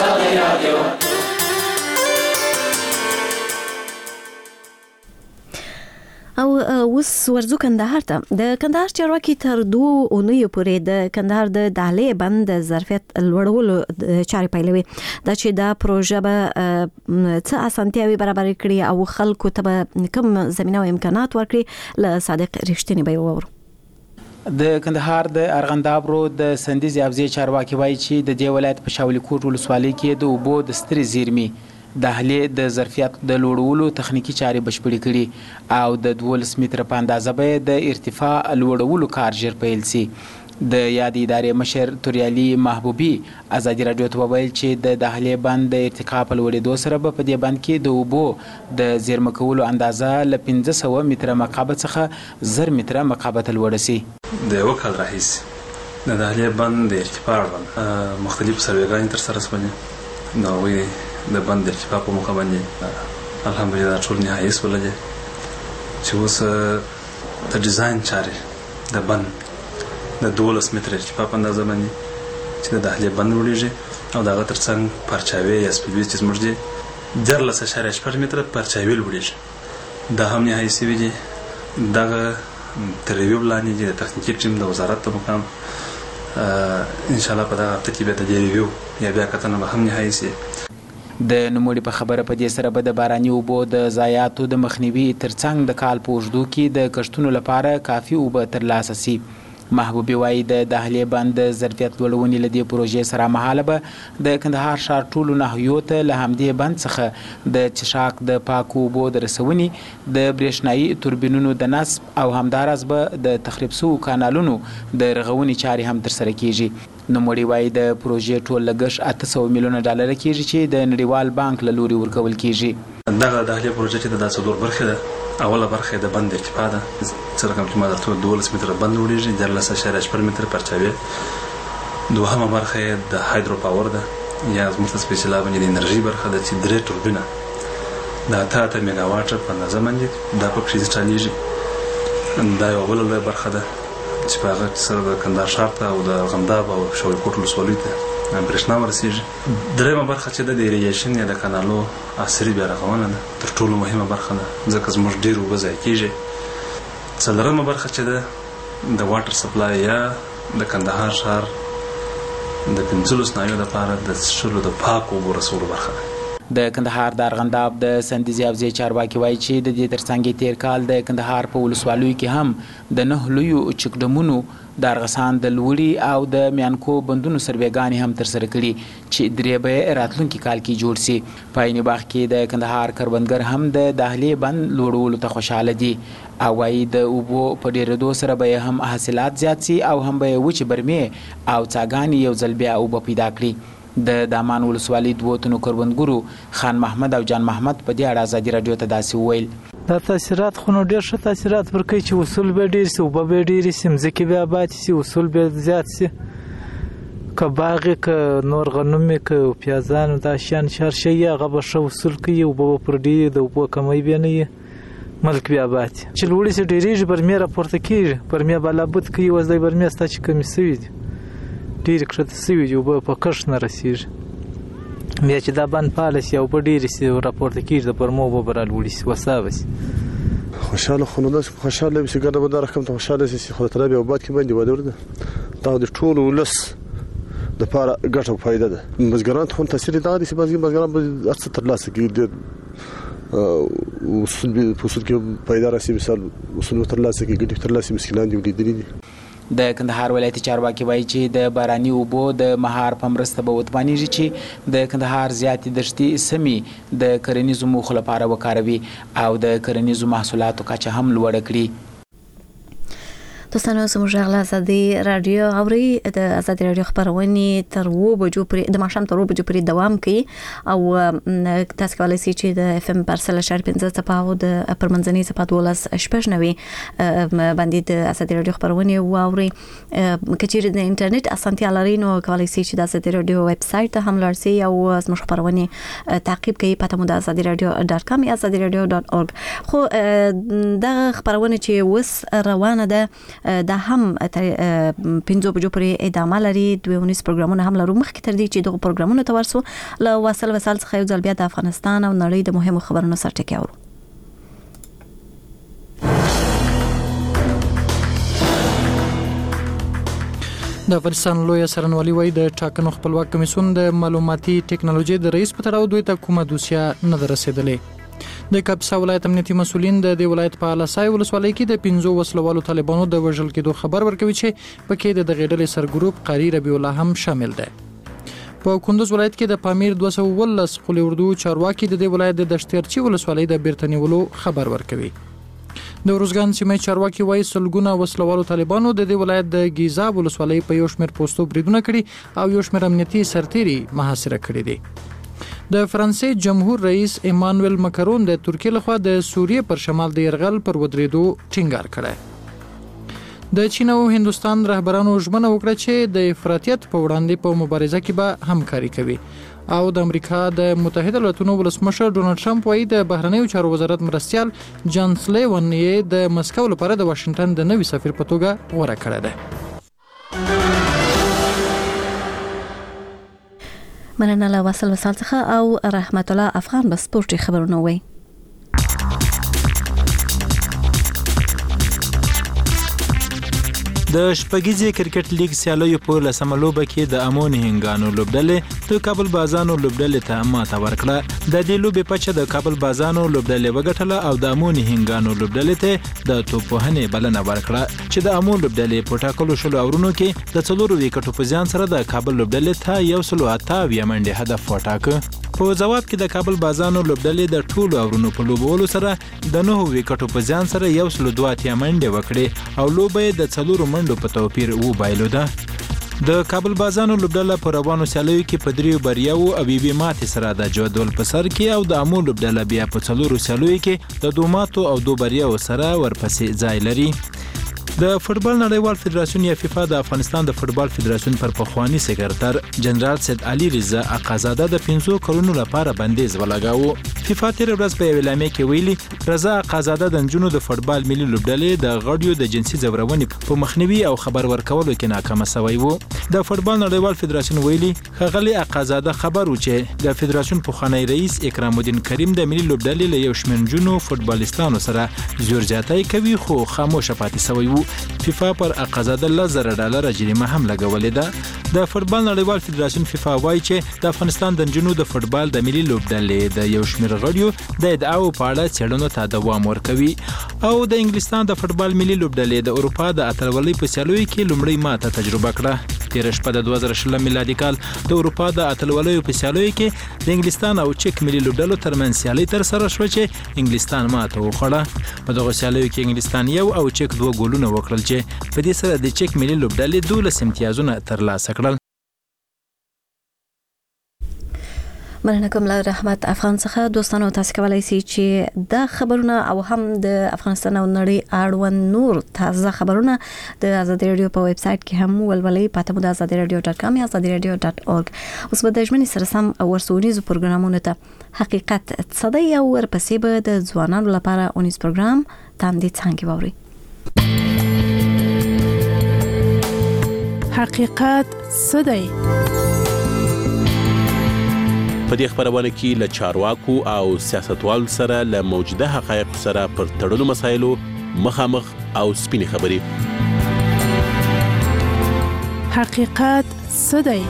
او اوس ورزو کندهار ته. د کندهار چارواکي تر دوه اونیو پورې د کندهار د دهلې بند ظرفیت لوړولو چارې پیلوي. دا چې دا پروژه به څه اسانتیاوي برابر کړي او خلکو ته کوم زمينه او امکانات ورکړي. له صادق رښتینی به وورو. د کندهار د ارغنداب رو د سندیز ابزي چارواکي وایي چې د دې ولایت په شاولي کوټ ولسوالۍ کې د اوبو د ستري زیرمي دهلې د ظرفیت د لوړولو تخنیکی چارې بشپړې کړي او د دولس متره په اندازه به د ارتفاع لوړولو کار ژر پیل سي. د یاد ادارې مشر توریالي محبوبي ازادي رادیو ته وویل چې د دهلې بند د ارتقا په لوړېدو سره به په دې بند کې د اوبو د زیرمه کولو اندازه له پنځه سوه متره مکعب څخه زر متره مکعب ته لوړه سي. د یو کال راهیسې د دهلې بند د ارتفاع اړوند مختلف سروېګانې ترسره شوې نو وی د بند ارتفاع په موخه باندې الحمدلله ټول نهایي سولې چې اوس د ډیزاین چارې د بند د دولس متره ارتفاع په اندازه باندې چې د دهلې بند وړيږي او دغه ترڅنګ پرچاوي یا سپیوي چې زموږ دي دیارلس اشاریه شپږ متره پرچاوي وړيږي. دا هم نهایي سوي دي. دغه تر ریویو لاندې دي د تخنیکي ټیم د وزارت په مقام ان شاء الله په دغه هفته کې به د ریویو یا بیا کتنه به هم نهایي سي. د نوموړي په خبره په دې سره به د باراني اوبو د ضایعاتو د مخنیوي ترڅنګ د کال په اوږدو کې د کښتونو لپاره کافي اوبه ترلاسه سي. محبوبي وایي د دهلې بند د ظرفیت لوړونې له دې پروژې سره مهاله به د کندهار ښار ټولو ناحیو ته له همدې بند څخه د چشاک د پاکو اوبو د رسونې د برېښنایي توربینونو د نصب او همداراز به د تخریب شوو کانالونو د رغونې چارې هم ترسره کیږي. نوموړي وایي د پروژې ټول لګښت اته سوه میلیونه ډالر کیږي چې د نړیوال بانک له لوري ورکول کیږي. دغه دهلې پروژه چې د څلور برخې ده. اوله برخه د بند ارتفاع ده څرګند چې ما درته دولس متره بند وړيږي دیارلس اشاریه شپږ متره پرچاوي. دوهمه برخه د هایدرو پاور ده یا زموږ په سپیشل باندې د انرژي برخه ده چې درې توربینه د اته اته میگا واټ په اندازه باندې دا په کې انسټالیږي. دا یو بل لوی برخه ده چې په هغه سره د کندهار ښار ته او د ارغنداب او شاولي کوټ ولسوالۍ ته برېښنا ورسیږي. دریمه برخه چې د ایریګیشن یا د کانالو عصري بیا رغونه ده تر ټولو مهمه برخه ده ځکه زموږ ډېر اوبه ضایع کېږي. څلورمه برخه چې ده د واټر سپلای یا د کندهار ښار د پنځلس ناحیو لپاره د څښلو د پاکو اوبو رسولو برخه ده. د کندهار د ارغنداب د سندیزي ابزي چارواکي وایي چې د دې ترڅنګ تیر کال د کندهار په ولسوالیو کې هم د نه لویو چکډمونو د ارغسان د لوړي او د میانکو بندونو سروېګانې هم ترسره کړي چې درې به راتلونکي کال کې جوړ سي. په عین وخت کې د کندهار کروندګر هم د دهلې بند لوړولو ته خوشاله دي او وایي د اوبو په ډېرېدو سره به هم حاصلات زیات سي او هم به وچې برمې او څاګانې یو ځل بیا اوبه پیدا کړي. د دامان ولسوالۍ دوو تنو کروندګرو خان محمد او جان محمد په دې اړه ازادي رادیو ته داسې وویل. دا تاثیرات خو نو ډېر ښه تاثیرات ورکوي چې اصول به ډېر سي اوبه به ډېرې سي مځکې به آباد سي اصول به زیات سي که باغې که نور غنم که پیازانو دا شیان شهر شي هغه به ښه وصول کوي اوبه به پر ډېرې د اوبو کمی بیا نه وي ملک بیا آباد چې لوړې سي ډېرېږي برمې راپورته کېږي برمې بالابود کوي اوس دی برمې ستا چې کمې سوي دي ډېرې کښته سوي دي اوبه په کښت نه رسېږي بیا چې دا بند فعاله سي اوبه ډېرې سي راپورته کېږي د برمو اوبه به رالوړي سي وسابه سي خوشحاله خو نو داسې خوشحاله وي چې ګڼه به دا رقم ته خوشحاله سي خو د ترابې آباد کې باندې واده ورده دا د ټولو ولس دپاره ګټه او فایده ده بزګرانو ته خو تاثیر یې دغه دی چې بزګران به هر څه ترلاسه کړي ډېر اصول په اصول کې پیدا راسي مثال اصول ترلاسه کړي ګټې ترلاسه مسکینان دي ولیدلي دي د کندهار ولایتي چارواکي وایي چې د باراني اوبو د مهار په مرسته به وتوانیږي چې د کندهار زیاتې دښتي سیمې د کرنیزو موخو لپاره وکاروي او د کرنیزو محصولاتو کچه هم لوړه کړي. دوستانو زموږ غږ له ازادي راډیو اوري د ازادي راډیو خبرونه تر و بجو پرې د ماښام تر و بجو پرې دوام کوي او تاسو کولای شئ چې د اف ام پارسل شهر پنځه صفحه د پرمنځنۍ صفحه دولس شپږ نوي باندې د ازادي راډیو خبرونه واوري کچېر د انټرنیټ اسانتیا لري نو کولای شئ چې د ازادي راډیو ویب سټ ته هم لاړ شئ او زموږ خبرونه تعقیب کړئ پته مو د ازادي راډیو ډاټ کام یا ازادي راډیو ډاټ اورګ خو دا خبرونه چې وس روانه ده دا هم پنځو بجو پرې ادامه لري دوه ونیس پروګرامونه هم لرو مخکې تر دې چې دغه پروګرامونه ته ورسو له واصل وسال څخه یو ځل بیا د افغانستان او نړۍ د مهمو خبرونو سرټکی اورو. د افغانستان لوی سرنوالي وای د ټاکنو خپلواک کمیسیون د معلوماتي ټکنالوژي د رئیس په تړاو دوی ته کومه دوسیه نه رسیدلې. د کاپیسا ولایت امنیتي مسولین د دې ولایت په لاسای ولسوالۍ کې د پنځو وسلوالو طالبانو د وژل کېدو خبر ورکوي چې پکې د غېډلې سرګروپ قاری ربیع الله هم شامل دی. په کندوز ولایت کې د پامیر دوه سوه اوولس قلی اردو چارواکي د دې ولایت د دشتیرچی ولسوالۍ د بیرتنیولو خبر ورکوي. د روزګان سیمې چارواکي وایي سلګونه وسلوالو طالبانو د دې ولایت د ګیزاب ولسوالۍ په یو شمېر پوسټو بریدونه کړي او یو شمېر امنیتي سرتیري محاصره کړي دي. د فرانسې جمهور رئیس ایمانوئل مکرون د ترکیې لخوا د سوریې پر شمال د يرغل پر ودرېدو ټینګار کړی. د چین او هندستان رهبرانو ژمنه وکړه چې د افراطیت په وړاندې په مبارزه کې به همکاري کوي او د امریکا د متحده ایالاتونو ولسمشر ډونالد ټرمپ وايي د بهرنیو چارو وزارت مرستيال جان سلیون یې د مسکو لپاره د واشنگټن د نوي سفیر په توګه غوړه کړی دی. مننه له واصل وسال څخه او رحمت الله افغان به سپورتي خبرونه وي. د شپږیزې کرکټ لیګ سیالیو په لسمه لوبه کې د امو نهنګانو لوبډلې د کابل بازانو لوبډلې ته ماته ورکړه. د دې لوبې پچه د کابل بازانو لوبډلې وګټله او د امو نهنګانو لوبډلې ته د توپوهنې بلنه ورکړه چې د امو لوبډلې په ټاکلو شلو اورونو کې د څلورو ویکټو په زیان سره د کابل لوبډلې ته یو سل او اته اویا منډې هدف وټاکه. په جواب کې د کابل بازانو لوبډلې د ټولو اورونو په لوبولو سره د نهو ویکټو په زیان سره یو سل او دوه اتیا منډې وکړې او لوبه د څلورو منډو په توپیر و بایلوده. د کابل بازانو لوبډله په روانو سیالیو کې په دریو بریاو او بیبي ماتې سره د جدول په سر کې او د امو لوبډله بیا په څلورو سیالیو کې د دوه ماتو او دوه بریاو سره ورپسې ځای لري. د فوتبال نړیوال فدراسیون یا فیفا د افغانستان د فوتبال فدراسیون پر پخوانی سکرټر جنرال سید علي رضا اقازاده د پنځو کلونو لپاره بندیز ولګاوه. فیفا تیر ورځ په اعلامیه کې ویلي رضا اقازاده د نجونو د فوتبال ملي لوبډلې د غړیو د جنسي ځورونې په مخنیوي او خبر ورکولو کې ناکام شوی وو. د فوتبال نړیوال فدراسیون ویلي ښاغلي اقازاده خبر و چې د فدراسیون پخوانی رئیس اکرام الدین کریم د ملي لوبډلې له یو شمېر نجونو فوتبالیستانو سره زور زیاتی کوي خو خاموشه پاتې شوی وو. فیفا پر اقازاده لزر ډالر جریمه هم لګولې ده. د فوتبال نړیوال فدراسیون فیفا وایي چې د افغانستان د نجونو د فوتبال د ملي لوبډلې د یو شمېر غړیو د ادعاو په اړه څېړنو ته دوام ورکوي او د انګلستان د فوتبال ملي لوبډلې د اروپا د اتلولۍ په سیالیو کې لومړی ماته تجربه کړه. تیر شپه د دوه زره شل میلادي کال د اروپا د اتلولیو په سیالیو کې د انګلستان او چک ملي لوبډلو ترمنځ سیالي تر سره شوه چې انګلستان ماته وخوړه. په دغه سیالیو کې انګلستان یو او چک دوه ګولونه وکړل چې په دې سره د چک ملي لوبډلې دولس امتیازونه ترلاسه کړل. مننه کوم له رحمت افغان څخه. دوستانو تاسو کولای شئ چې د خبرونه او هم د افغانستان او نړۍ اړوند نور تازه خبرونه د آزادي رادیو په ویب سټ کې هم ولولئ. پته مو د آزادي رادیو ډاټ کام یا آزادي رادیو ډاټ اورګ. اوس به د ژمنې سره سم ورسونیز پروګرامونو ته حقیقت صدای او ورپسې به د ځوانانو لپاره اونیز پروګرام تاندې څنګه ووري. حقیقت صدای په دې خبرونه کې له چارواکو او سیاستوالو سره له موجوده حقایق سره پر تړلو مسایلو مخامخ او سپینې خبرې. حقیقت صدای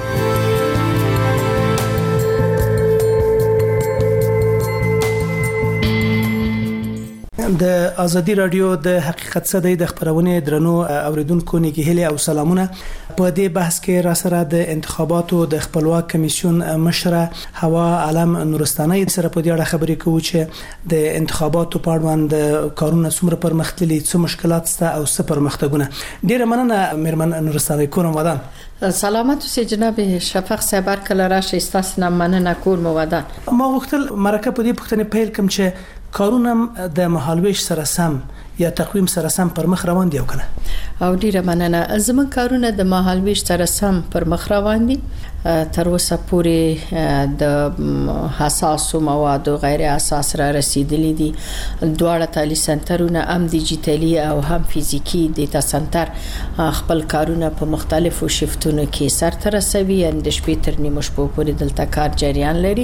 د آزادي رادیو د حقیقت صدای د خبرونه درنو اوریدونکو نګهله او سلامونه. په دې بحث کې را سره د انتخاباتو د خپلواک کمیسیون مشره هوا علم نورستاني سره په دې اړه خبرې کوو چې د انتخاباتو په اړه د کارونه څومره پرمختللي، څه مشکلات شته او څه پرمختګونه. ډیره مننه میرمن نورستاني. کوم ودان سلامت اوسئ جناب شفق صاحب. کله راشي استاسو نه مننه کور مو ودان. ما غوښتل مرکه په دې پوښتنه پیل کوم چې کارونه د مهالويش سره سم یا تقویم سره سم پر مخ روان دي او کنه؟ او ډیره مننه. زمون کارونه د مهالويش سره سم پر مخ روان دي. تر اوسه پورې د حساس مواد او غیر حساس را رسیدلي دي. دواړه تعلیمي سنټرونه هم ډیجیټلي او هم فزیکی ډیټا سنټر خپل کارونه په مختلفو شفتونو کې سرته رسوي. د شپې تر نیمه شپو پورې دلته کار جریان لري.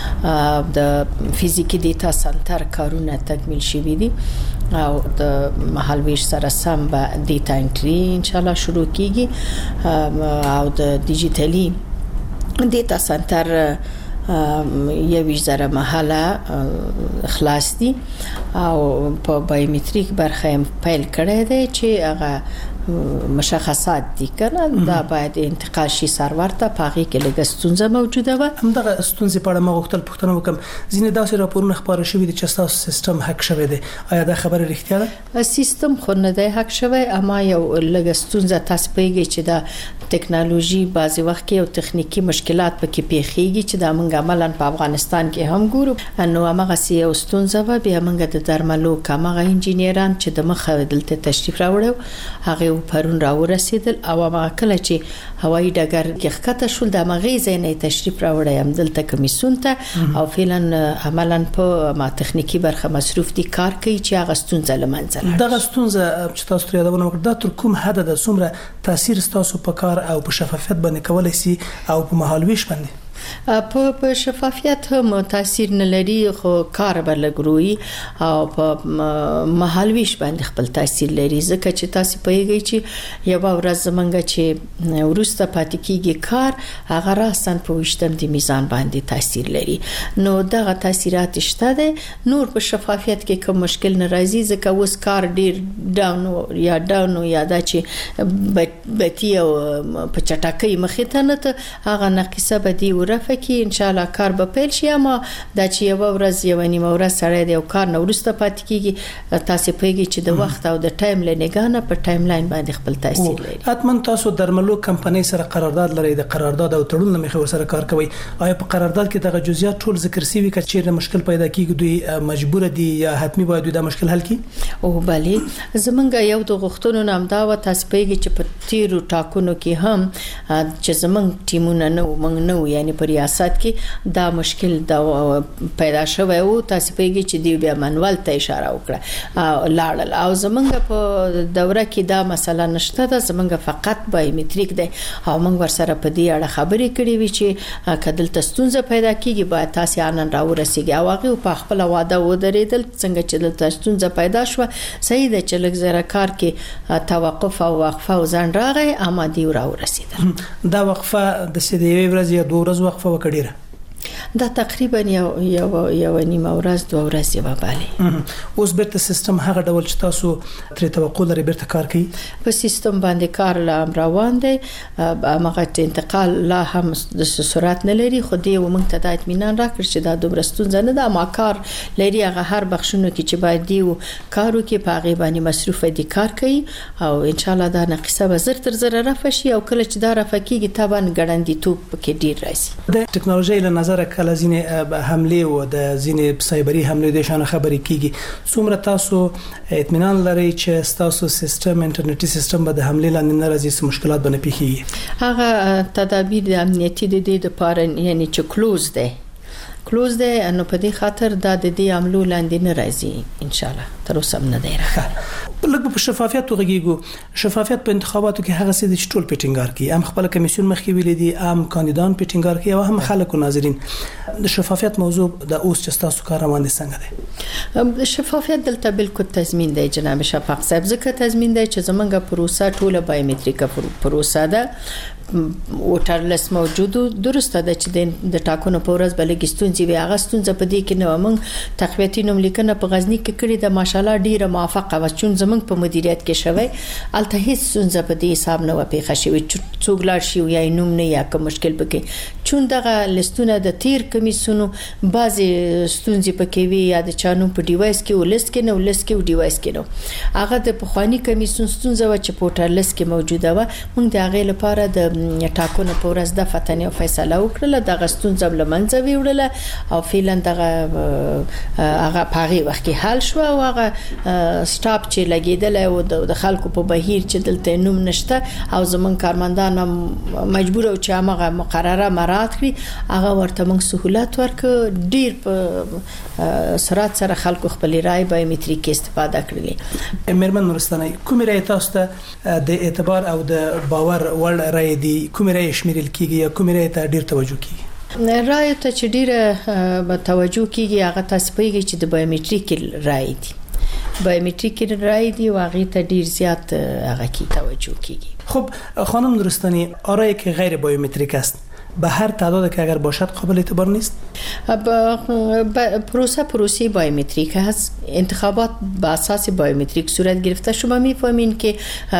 د فزیکی ډیټا سنټر کارونه تکمیل شوي دي او د مهالويش سره سم به ډیټا انټری ان شاء الله شروع کیږي او د ډیجیټلي ډیټا سنټر یو ویزره محله خلاص دي او په بایومټریک برخه هم پیل کړی دی چې هغه مشخصات دي کنه دا باید انتقال شي سرور ته. پاغي کې لږ ستونزه موجوده و. همدغه ستونزې په اړه ما غوښتل پوښتنه وکم. ځینې داسې راپورونه خبره شوې دي چې تاسو سیستم هک شوی دی. آیا دا خبره رښتیا ده؟ سیستم خو نه دی هک شوی، اما یو لږ ستونزه تاسو پیږي چې دا ټکنالوژي بعضی وخت کې او تخنیکی مشکلات پکې پیښیږي چې دا موږ عملاً په افغانستان کې هم ګورو. نو هغه سی یو ستونزه و. بیا موږ د درملو کمغه انجینران چې د مخه دلته تشریف راوړو هغه پرون راو رسیدل او ما کله چې هوایي ډګر کې ښکته شول د مغې زینې تشریف راوړی هم دلته کمیسیون ته او فعلا عملاً په ما تخنیکی برخه مصروف دي کار کوي چې هغه ستونزه لمنځه لاړ. دغه ستونزه چې تاسو ته یادونه وکړه دا تر کوم حد د څومره تاثیر تاسو په کار او په شفافیت باندې کولای شي او په مهالويش باندې؟ په شفافیت هم تاثیر نه لري خو کار به لګروي او په مهالويش باندې خپل تاثیر لري ځکه چې تاسو پیږئ چې یو ورځ زمونږ چې ورسته پاتې کیږي کار هغه راسن په وشتم د میزان باندې تاثیر لري. نو دغه تاثیرات شته دي. نور په شفافیت کې کوم مشکل ناراضي ځکه اوس کار ډیر ډاون یا ډاون یا دا چې بتی او په چټکۍ مخې ته نه هغه نقصه بدی رفکی ان شاء الله کار به پیل شي. اما دا چې یو ورځ یو نیمه ورځ سره دی او کار نو ورسته پات کیږي تاسو پیږي چې د وخت او د ټایم لنګانه په ټایم لاین باندې خپل تاثیر لري. اتمن تاسو درملو کمپنۍ سره قرارداد لري. د قرارداد او تړون مخه ور سره کار کوي. آیا په قرارداد کې دغه جزئیات ټول ذکر شوی چې چیرې مشکل پیدا کیږي دوی مجبور دي یا حتمی باید دا مشکل حل کړي؟ او بله زمونږ یو د غوښتنو نام دا و تاسو پیږي چې په تیرو ټاکنو کې هم چې زمونږ ټیمونه نو موږ نو یعنی په ریاست کې دا مشکل دا پیدا شوی او تاسو پیږي چې دی بیا منوال ته اشاره وکړه لاړل او زمونږ په دوره کې دا مسله نشته ده. زمونږ فقط بایومټریک دی او موږ ورسره په دې اړه خبرې کړې وی چې کدل تستونزه پیدا کیږي باید تاسو انن راو رسیږي او هغه په خپل واده و درېدل څنګه چې د تستونزه پیدا شو صحیح ده چې لږ زره کار کې توقف او وقفه او ځان راغی اما دی راو رسیدل. دا وقفه د سیدې ورځ یا دوه ورځې وقفه وکړه دا تقریبا یو یو یو نیمه ورځ دوه ورځې به بالي. اوس بیرته سیستم هغه ډول چې تاسو تر توقع لري بیرته کار کوي؟ په سیستم باندې کار لا روان دی. هغه انتقال لا هم د سرعت نه لري خو دی ومنځ ته د اطمینان راکړ چې دا دوه ستونزه نه ده. ما کار لري هغه هر بخښنو کې چې باید دی کارو کې په هغه باندې مصروف دي کار کوي او ان شاء الله دا نقصه به زر تر زر رافشي او کله چې دا رافکیږي طبعا ګړندې توپ کې ډیر راځي. د ټکنالوژي له نظر کله ځینې حمله او د ځینې سایبری حمله د شان خبرې کیږي څومره تاسو اطمینان لرئ چې تاسو سیستم انټرنیټي سیستم به د حمله لاندې نه راځي مشکلات به نه پیښیږي؟ هغه تدابیر د امنیتي د دې لپاره یعنی چې کلوز ده کلوز ده نو په دې خاطر د دې عملو لاندې نه راځي ان شاء الله تر اوسه نه دی راغلی. لکه په شفافیت وګیږو شفافیت په انتخاباتو کې هغه څه چې ټول پیټینګار کی هم خپل کمیسیون مخکې ویل دي هم کاندیدان پیټینګار کی او هم خلک او ناظرین د شفافیت موضوع د اوس چې تاسو کار روان دي څنګه دی؟ شفافیت دلته بالکل تضمین دی جناب شفاق صاحب ځکه تضمین دی چې زمونږ پروسه ټوله بایومټریکه پروسه ده ووټر لیست موجود درسته ده چې د ټاکنو په ورځ بلګ ستونزې وي هغه ستونزه په دې کې نه موږ تقویتي نوم لیکنه په غزنی کې کړې ده ماشاءالله ډیره موافقه و چون زمونږ په مدیریت کې شوی الته هیڅ ستونزه په دې حساب نه و پیښه شوی څوک لاړ شي یا نوم نه یا کوم مشکل پکې چون دغه لیستونه د تیر کمیسونو بعضي ستونزې پکې وي یا د چانو په ډیوایس کې ولست کې نه ولست کې او ډیوایس کې نو هغه د پخوانی کمیسون ستونزه و چې په ووټر لیست کې موجوده و موږ د هغه لپاره د ټاکنو په ورځ د فتنې فیصله وکړه د غستون زبل منځ ویوړله او فعلا دغه هغه پاغي وخت کې حل شو او هغه سټاپ چې لګیدل او د خلکو په بهیر چې دلته نوم نشته او زمون کارمندان مجبور او چې هغه مقرره مراعات کړي هغه ورته موږ سہولت ورک ډیر په سرعت سره خلکو خپل رائے بایومټریک استفاده کړلې. مرمن نورستاني کوم رائے تاسو ته د اعتبار او د باور وړ رائے دي کوم رائے شمیرل کیږي یا کوم رائے ته ډیر توجه کیږي؟ رائے ته چې ډیر توجه کیږي هغه تاسو پیږي چې د بایومټریک رائے دي بایومټریک رائے دي او هغه ته ډیر زیات هغه کی توجه کیږي. خب خانم نورستانی آرای که غیر بایومتریک است به هر تعداد که اگر باشد قابل اعتبار نیست؟ پروسه پروسه بایومتریک هست انتخابات به اساس بایومتریک صورت گرفته شما میفهمین که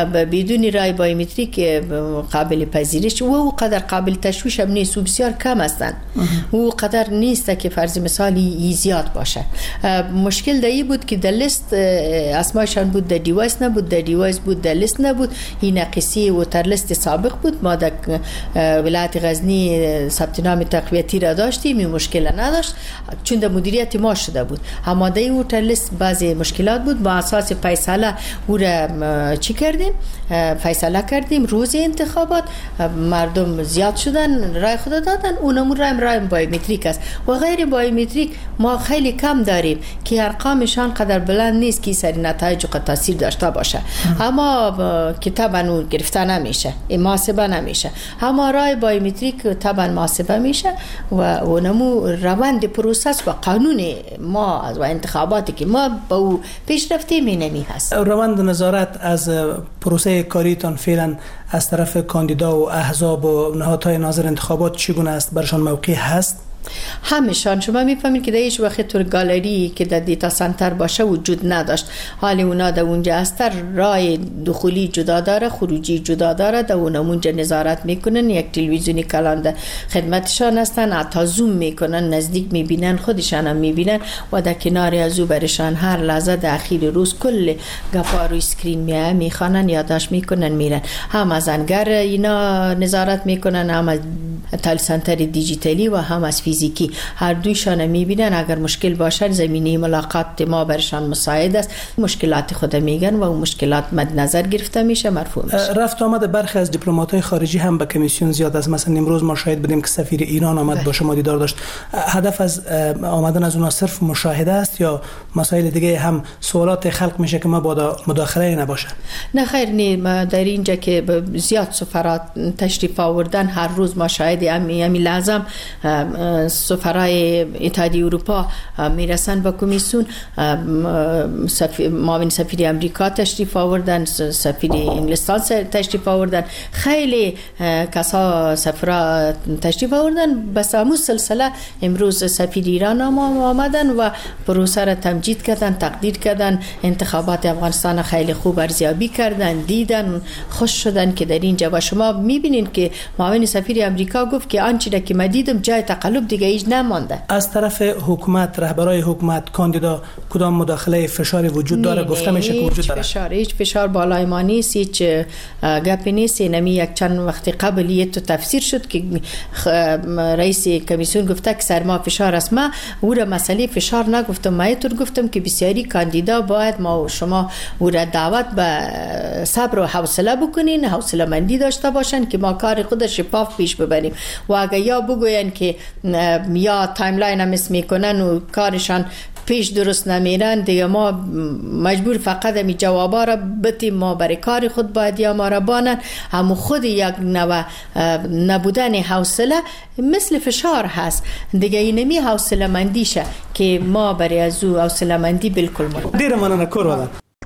بدون رای بایومتریک قابل پذیرش و قدر قابل تشویش هم نیست و بسیار کم هستند و قدر نیست که فرض مثالی زیاد باشه. مشکل دایی بود که در لیست اسمایشان بود در دیوایس نبود در دیوایس بود در لیست نبود این نقصی و تر لیست سابق بود ما در ولایت غزنی ثبت نام تقویتی را داشتیم این مشکل نداشت چون در مدیریت ما شده بود آماده ووتر لیست بعضی مشکلات بود با اساس فیصله او را چی کردیم فیصله کردیم روز انتخابات مردم زیاد شدن رای خود دادن اونمون رای رای بایومتریک است و غیر بایومتریک ما خیلی کم داریم که ارقامشان قدر بلند نیست که سری نتایج و تاثیر داشته باشه اما کتابا اون گرفته نمیشه محاسبه نمیشه اما رای بایومتریک طبعا محاسبه میشه و اونمو روند پروسس و قانون ما و انتخاباتی که ما با پیشرفته مینمی هست. روند نظارت از پروسه کاریتان فعلا از طرف کاندیدا و احزاب و نهادهای ناظر انتخابات چگونه است؟ برشان موقع هست؟ همشان شما میفهمید که در هیچ وقت طور گالری که در دیتا سنتر باشه وجود نداشت حالی اونا در اونجا است رای دخولی جدا داره خروجی جدا داره در اونا اونجا نظارت میکنن یک تلویزیونی کلان در خدمتشان هستن حتی زوم میکنن نزدیک میبینن خودشان هم میبینن و در کنار از او برشان هر لحظه در اخیر روز کل گفا روی سکرین میه میخوانن یادداشت میکنن میرن هم از انگر اینا نظارت میکنن هم از تال سنتر دیجیتالی و هم از فیزیکی هر دویشان میبینن اگر مشکل باشه زمینه ملاقات ما برشان مساعد است مشکلات خود میگن و اون مشکلات مد نظر گرفته میشه مرفوع میشه. رفت آمد برخی از دیپلمات‌های خارجی هم به کمیسیون زیاد است مثلا امروز ما شاهد بودیم که سفیر ایران آمد با شما دیدار داشت هدف از آمدن از اونها صرف مشاهده است یا مسائل دیگه هم سوالات خلق میشه که ما با مداخله نباشه؟ نه خیر نه در اینجا که زیاد سفرات تشریف آوردن هر روز ما شاهد امی لازم سفرای اتحادیه اروپا میرسن با کمیسیون سفیر معاون سفیر امریکا تشریف آوردن سفیر انگلستان تشریف آوردن خیلی کسا سفرا تشریف آوردن بس همون سلسله امروز سفیر ایران هم آمدن و پروسه را تمجید کردن تقدیر کردن انتخابات افغانستان خیلی خوب ارزیابی کردن دیدن خوش شدن که در اینجا و شما میبینین که معاون سفیر امریکا گفت که آنچه که من دیدم جای تقلب دیگه هیچ نمانده. از طرف حکومت، رهبرای حکومت، کاندیدا کدام مداخله فشاری وجود داره؟ گفته میشه که وجود داره. فشار هیچ فشار بالای ما نیست، هیچ گپی نیست. نمی یک چند وقت قبل یه تو تفسیر شد که رئیس کمیسیون گفته که سر ما فشار است. ما او را مسئله فشار نگفتم، ما اینطور گفتم که بسیاری کاندیدا باید ما و شما او را دعوت به صبر و حوصله بکنین، حوصله مندی داشته باشن که ما کار خود شفاف پیش ببریم. و اگر یا بگوین که یا تایملاین هم اسم میکنن و کارشان پیش درست نمیرن، دیگه ما مجبور فقط می جوابا را بتیم. ما برای کار خود باید یا ما را بانن. همو خود یک نوع نبودن حوصله مثل فشار هست دیگه. این نمی حوصله مندیشه که ما برای از او حوصله مندی بالکل مرد. دیر مننه کوروالا.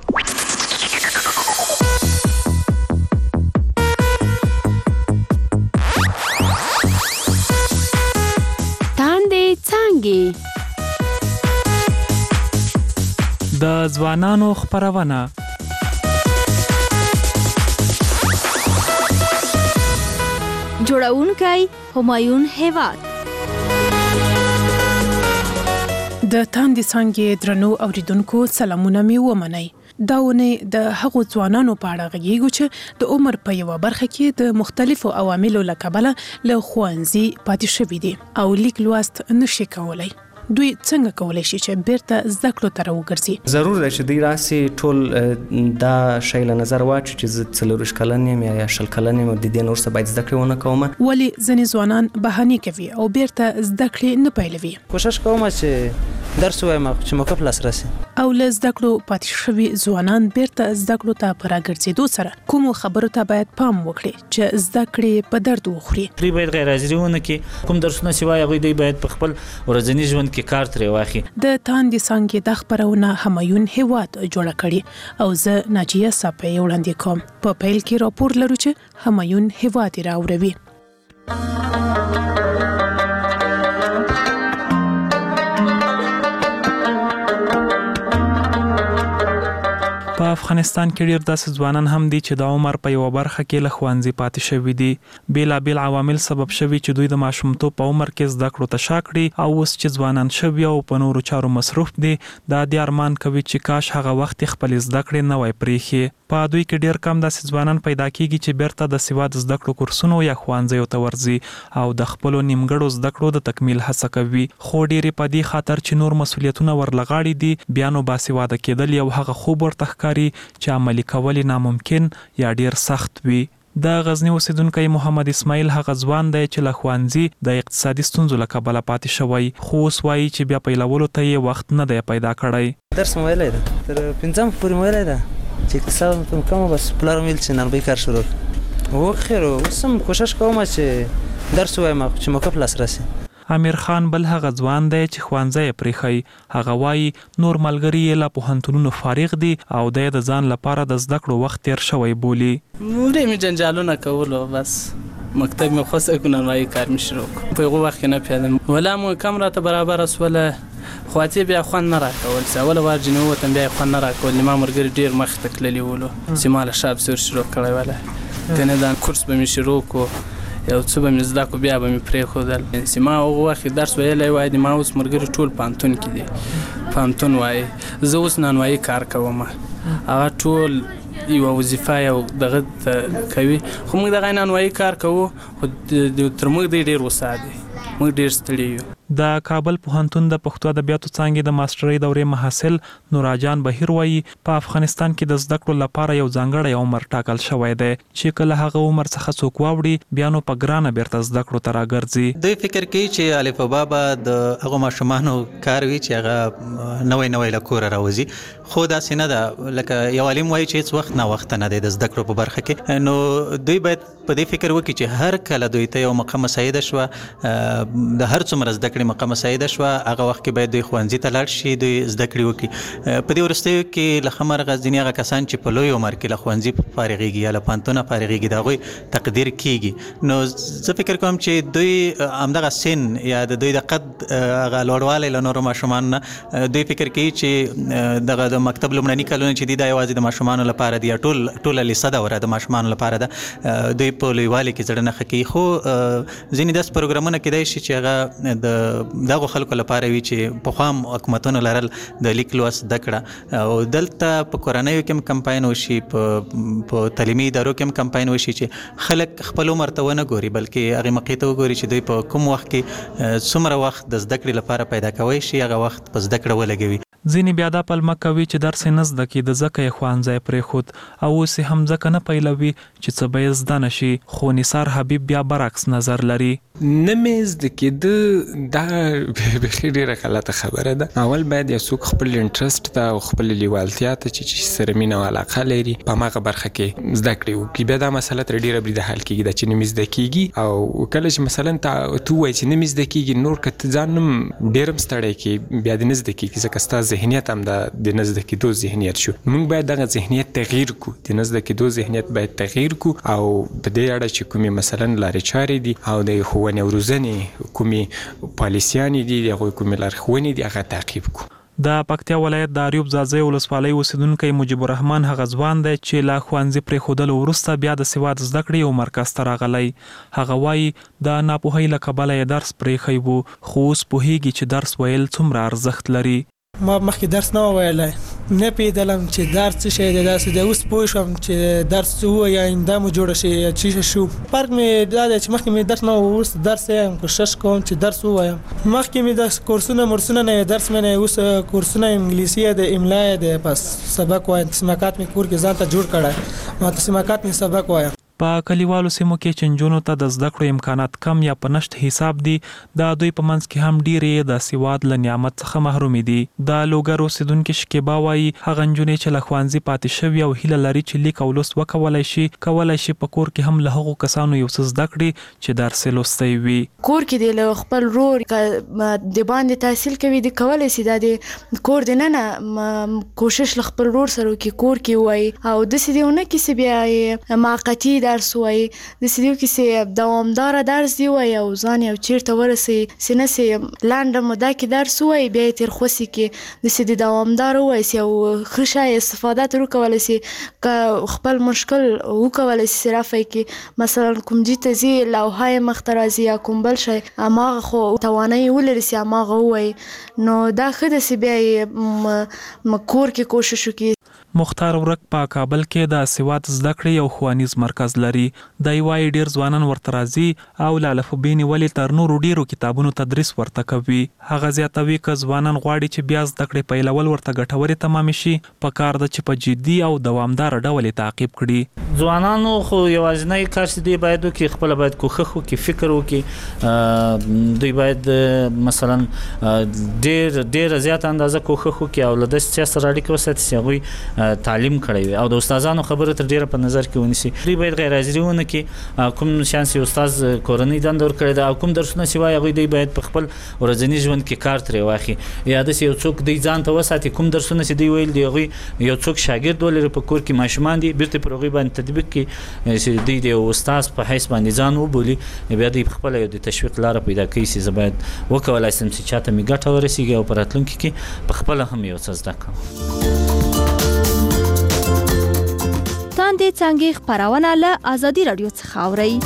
تاندې څانګې د ځوانانو خپرونه. جوړونکی همایون هیواد. د تاندې څانګې درنو اوریدونکو سلامونه می ومنئ. دا ونه د هغو ځوانانو په اړه غږیږو چې د عمر په یوه برخه کې د مختلفو عواملو له کبله له ښوونځي پاتې شوي دي او لیک لوست نشي کولی. دوی څنګه کولای شي چې بیرته زده کړو ته راوګرځي؟ ضرور ده چې دوی راسي ټول دا شی له نظر واچي چې زه څلورویشت کلن یم یا شل کلن یم، د دې نه وروسته باید زده کړې ونه کوم. ولې ځینې ځوانان بهانې کوي او بیرته زده کړې نه پیلوي؟ کوشش کوم چې درس وایم چې موقف لاس راسي. او له زده کړو پاتې شوي ځوانان بیرته زده کړو ته په راګرځېدو سره کومو خبرو ته باید پام وکړي چې زده کړې په درد وخوري؟ دوی باید غیر حاضري ونه کړي، کوم درسونه چې وایي هغوی دوی باید په خپل ورځني ژوند کې کار ترې واخلي. د تاندې څانګې د خپرونه همایون هیواد جوړه کړې او زه ناجیه صافی وړاندې کوم. په پیل کې راپور لرو چې همایون هیواد راوړوي. په افغانستان کې ډیر داسې ځوانان هم دي چې د عمر په یو برخه کې له ښوونځي پاتې شوي دي. بیلابیل عوامل سبب شوي چې دوی د ماشومتوب په عمر کې زده کړو ته شا کړي او اوس چې ځوانان شوي او په نورو چارو مصروف دي، دا د ارمان کوي چې کاش هغه وخت خپل زده کړې نه وای پریښي. په دوی کې ډیر کم داسې ځوانان پیدا کیږي چې بیرته د سواد زده کړو کورسونو یا ښوونځیو ته ورځي او د خپل نیمګړو زده کړو د تکمیل هڅه کوي. خو ډیرې په دې خاطر چې نور مسولیتونه ورلغاړي دي، بیا نو باسواده کېدل یو هغه خوب ورته ښکاري چې عملي کول ناممکن یا ډیر سخت وي. د غزنی اوسیدونکی محمد اسماعیل هغه ځوان دی چې له ښوونځي د اقتصادي ستونزو له کبله پاتې شوی، خو اوس وایي چې بیا پیلولو ته یې وخت نه دی پیدا کړی. درس مو ویلی ده، تر پنځم پورې مو ویلی ده چې اقتصاد مو کومه، بس پلار مې ویل چې نن به کار شروع کړو. خیر اوس هم کوشش کوم چې درس ووایم چې موقف لاس راسي. امیر خان بل هغه ځوان دی چې ښوونځی یې پریښی. هغه وایي نور ملګري یې له پوهنتونونو فارغ دي او دی د ځان لپاره د زده کړو وخت تیر شوی بولي. ډېر مې جنجالونه کولو، بس مکتب مې خوښه کړو، نانوایي کار مې شروع کړو. په هغو وخت کې نه پوهېدم، ولا مو کم راته برابره سوله، خو اتې بیا خوند نه راکول. چې اوله وار جنې ووتم بیا یې خوند نه راکول. ما ملګري ډېر مخې ته تللي ولو چې ما له شا پسې شروع کړی وله که نه دا کورس به مې شروع کړو، یو څه به مې زده کړو بیا به مې پرېښودل. چې ما هغه وخت درس ویلی وای دي، ما اوس ملګري ټول پوهنتون کې دي، پوهنتون وایي. زه اوس نانوایي کار کوم، هغه ټول یوه وظیفه یو دغه کوي، خو موږ دغه نانوایي کار کوو، خو تر موږ دی ډېر وسا دي، موږ ډېر ستړي یو. د کابل پوهنتون د پښتو ادبیاتو څانګې د ماسترۍ دورې محصل نوراجان بهیر وایي په افغانستان کې د زده کړو لپاره یو ځانګړی عمر ټاکل شوی دی چې کله هغه عمر څخه څوک واوړي بیا نو په ګرانه بیرته زده کړو ته راګرځي. دوی فکر کوي چې الف با به د هغو ماشومانو کار وي چې هغه نوی نوی له کوره راوځي، خو داسې نه ده. لکه یو عالم وایي چې هېڅ وخت ناوخته نه دی د زده کړو په برخه کې. نو دوی باید په دې فکر وکړي چې هر کله دوی ته یو موقع مساعده شوه، د هر څومره زده زده کړې موقع مساعده شو هغه وخت کې باید دوی ښوونځي ته لاړ شي دوی زده کړې وکړي په دې وروستیو کې له خمر غزنی هغه کسان چې په لوی عمر کې له ښوونځي فارغېږي یا له پوهنتونه فارغېږي د هغوی تقدیر کیږي نو زه فکر کوم چې دوی همدغه سن یا د دوی د قد هغه لوړوالی له نورو ماشومانو نه دوی فکر کوي چې دغه د مکتب لومړني کلونه چې دي دا یوازې د ماشومانو لپاره دي یا ټول ټوله لیسه دوره د ماشومانو لپاره ده دوی په لویوالي کې زړه نه ښه کوي خو ځینې داسې پروګرامونه کیدای شي چې هغه د دغو خلکو لپاره وي چې پخوا هم حکومتونو لرل د لیک لوست زده کړه او دلته په کورنیو کې هم کمپاین وشي په تعلیمي ادارو کې هم کمپاین وشي چې خلک خپل عمر ته ونه ګوري بلکې هغې مخې ته وګوري چې دوی په کوم وخت کې څومره وخت د زده کړې لپاره پیدا کوی شي هغه وخت په زده کړه ولګوي ځینې بیا دا پلمه کوي چې درس یې نه زده کېده ځکه یې ښوونځی پرېښود او اوس یې هم ځکه نه پیلوي چې څه به یې زده نه شي خو نثار حبیب بیا برعکس نظر لري نه مې زده کېده دا بیخي ډېره غلطه خبره ده اول باید یو څوک خپل انټرسټ ته او خپل لیوالتیا ته چې سره مینه او علاقه لري په هماغه برخه کې زده کړې وکړي بیا دا مسله ترې ډېره بریده حل کېږي دا چې نه مې زده کېږي او کله چې مثلا ته ووایې چې نه مې زده کېږي نور که ته ځان هم ډېر هم ستړی کړې بیا دې نه زده کېږي ځکه ستا ذهنیت هم د نه زده کېدو ذهنیت شو موږ باید دغه ذهنیت تغییر کړو د نه زده کېدو ذهنیت باید تغییر کړو او په دې اړه چې کومې مثلا لارې چارې دي او د ښوونې او روزنې کومې پالیسیانې دي د هغوی کومې لارښوونې دي هغه تعقیب کړو د پکتیا ولایت د اریوب ځاځی ولسوالۍ اوسیدونکی مجیب الرحمن هغه ځوان دی چې له ښوونځي پرېښودلو وروسته بیا د سواد زده کړې یو مرکز ته راغلی هغه وایي د ناپوهۍ له کبله یې درس پرېښی و خو اوس پوهېږي چې درس ویل څومره ارزښت لري ما مخکې درس نه ویلی نه پوهېدلم چې درس څه شی دی داسې دی اوس پوه شوم چې درس څه ووایي آینده مو جوړه شي یا څه شو فرق مې دا دی چې مخکې مې درس نه و اوس درس یم کوشش کوم چې درس ووایم مخکې مې د کورسونه مرسونه نه درس مې نه اوس کورسونه انګلیسي دی املا دی بس سبق وایم تسمیمات مې کور کې ځان ته جوړ کړی ما تسمیمات مې سبق وایم په کلیوالو سیمو کې چې نجونو ته د زده کړو امکانات کم یا په نشت حساب دي د دوی په منځ کې هم ډېرې د سواد له نعمت څخه محرومې دي د لوګر اوسیدونکي شکیبا وایي هغه نجونې چې له ښوونځي پاتې شوي او هیله لري چې لیک او لوست وکولی شي کولی شي په کور کې هم له هغو کسانو یو څه زده کړي چې درس یې لوستی وي کور کې دی له خپل ورور د باندې تحصیل کوي د کولی شي دا د کور د نه کوشش له خپل ورور سره وکړي کور کې ووایي او داسې دی ونه کړي چې بیا موقتي درس وایي داسې دی وکړي چې دوامداره درس دی وایي او ځان یو چېرته ورسوي چې نه چې لنډه موده کې درس ووایي بیا یې تېرخوسي کړي داسې د دوامداره ووایي چې یو ښه شی استفاده ترې وکولی شي که خپل مشکل وکولی شي چې رفع کړي مثلا کوم ځای ته ځي لوحه یې مخته راځي یا کوم بل شی هماغه خو توانایي ولري چې هماغه ووایي نو دا ښه ده چې بیا یې کور کې کوشش وکړي مختار ورک په کابل کې د سواد زده کړې یو ښوونیز مرکز لري دی وایي ډېر ځوانان ورته راځي او له الفبې نیولې تر نورو ډېرو کتابونو تدریس ورته کوي هغه زیاتوي که ځوانان غواړي چې بیا زده کړې پیلول ورته ګټورې تمامې شي په کار ده چې په جدي او دوامداره ډول یې تعقیب کړي ځوانانو خو یوازینی کار چې دوی باید وکړي خپله باید کوښښ وکړي فکر وکړي دوی باید مثلا ډېر ډېره زیاته اندازه کوښښ وکړي او له داسې چا سره اړیکه وساتي چې هغوی تعلیم کړی وي او د استادانو خبره تر ډیره په نظر کې ونیسي دوی باید غیر حاضري ونه کړي کوم شان چې استاد کورنۍ دنده ورکړې ده او کوم درسونه چې وایي هغوی دوی باید په خپل ورځني ژوند کې کار ترې واخلي یا داسې یو څوک دوی ځان ته وساتي کوم درسونه چې دوی ویل دي هغوی یو څوک شاګرد ولري په کور کې ماشومان دي بیرته پر هغوی باندې تطبیق کړي چې دوی د یو استاد په حیث باندې ځان وبولي بیا دوی خپله یو د تشویق لاره پیدا کوي چې زه باید وکولی شم چې چاته مې ګټه ورسېږي او په راتلونکي کې په خپله هم یو څه زده کړم تاندې څانګې خپرونه له ازادي راډیو څخه اورئ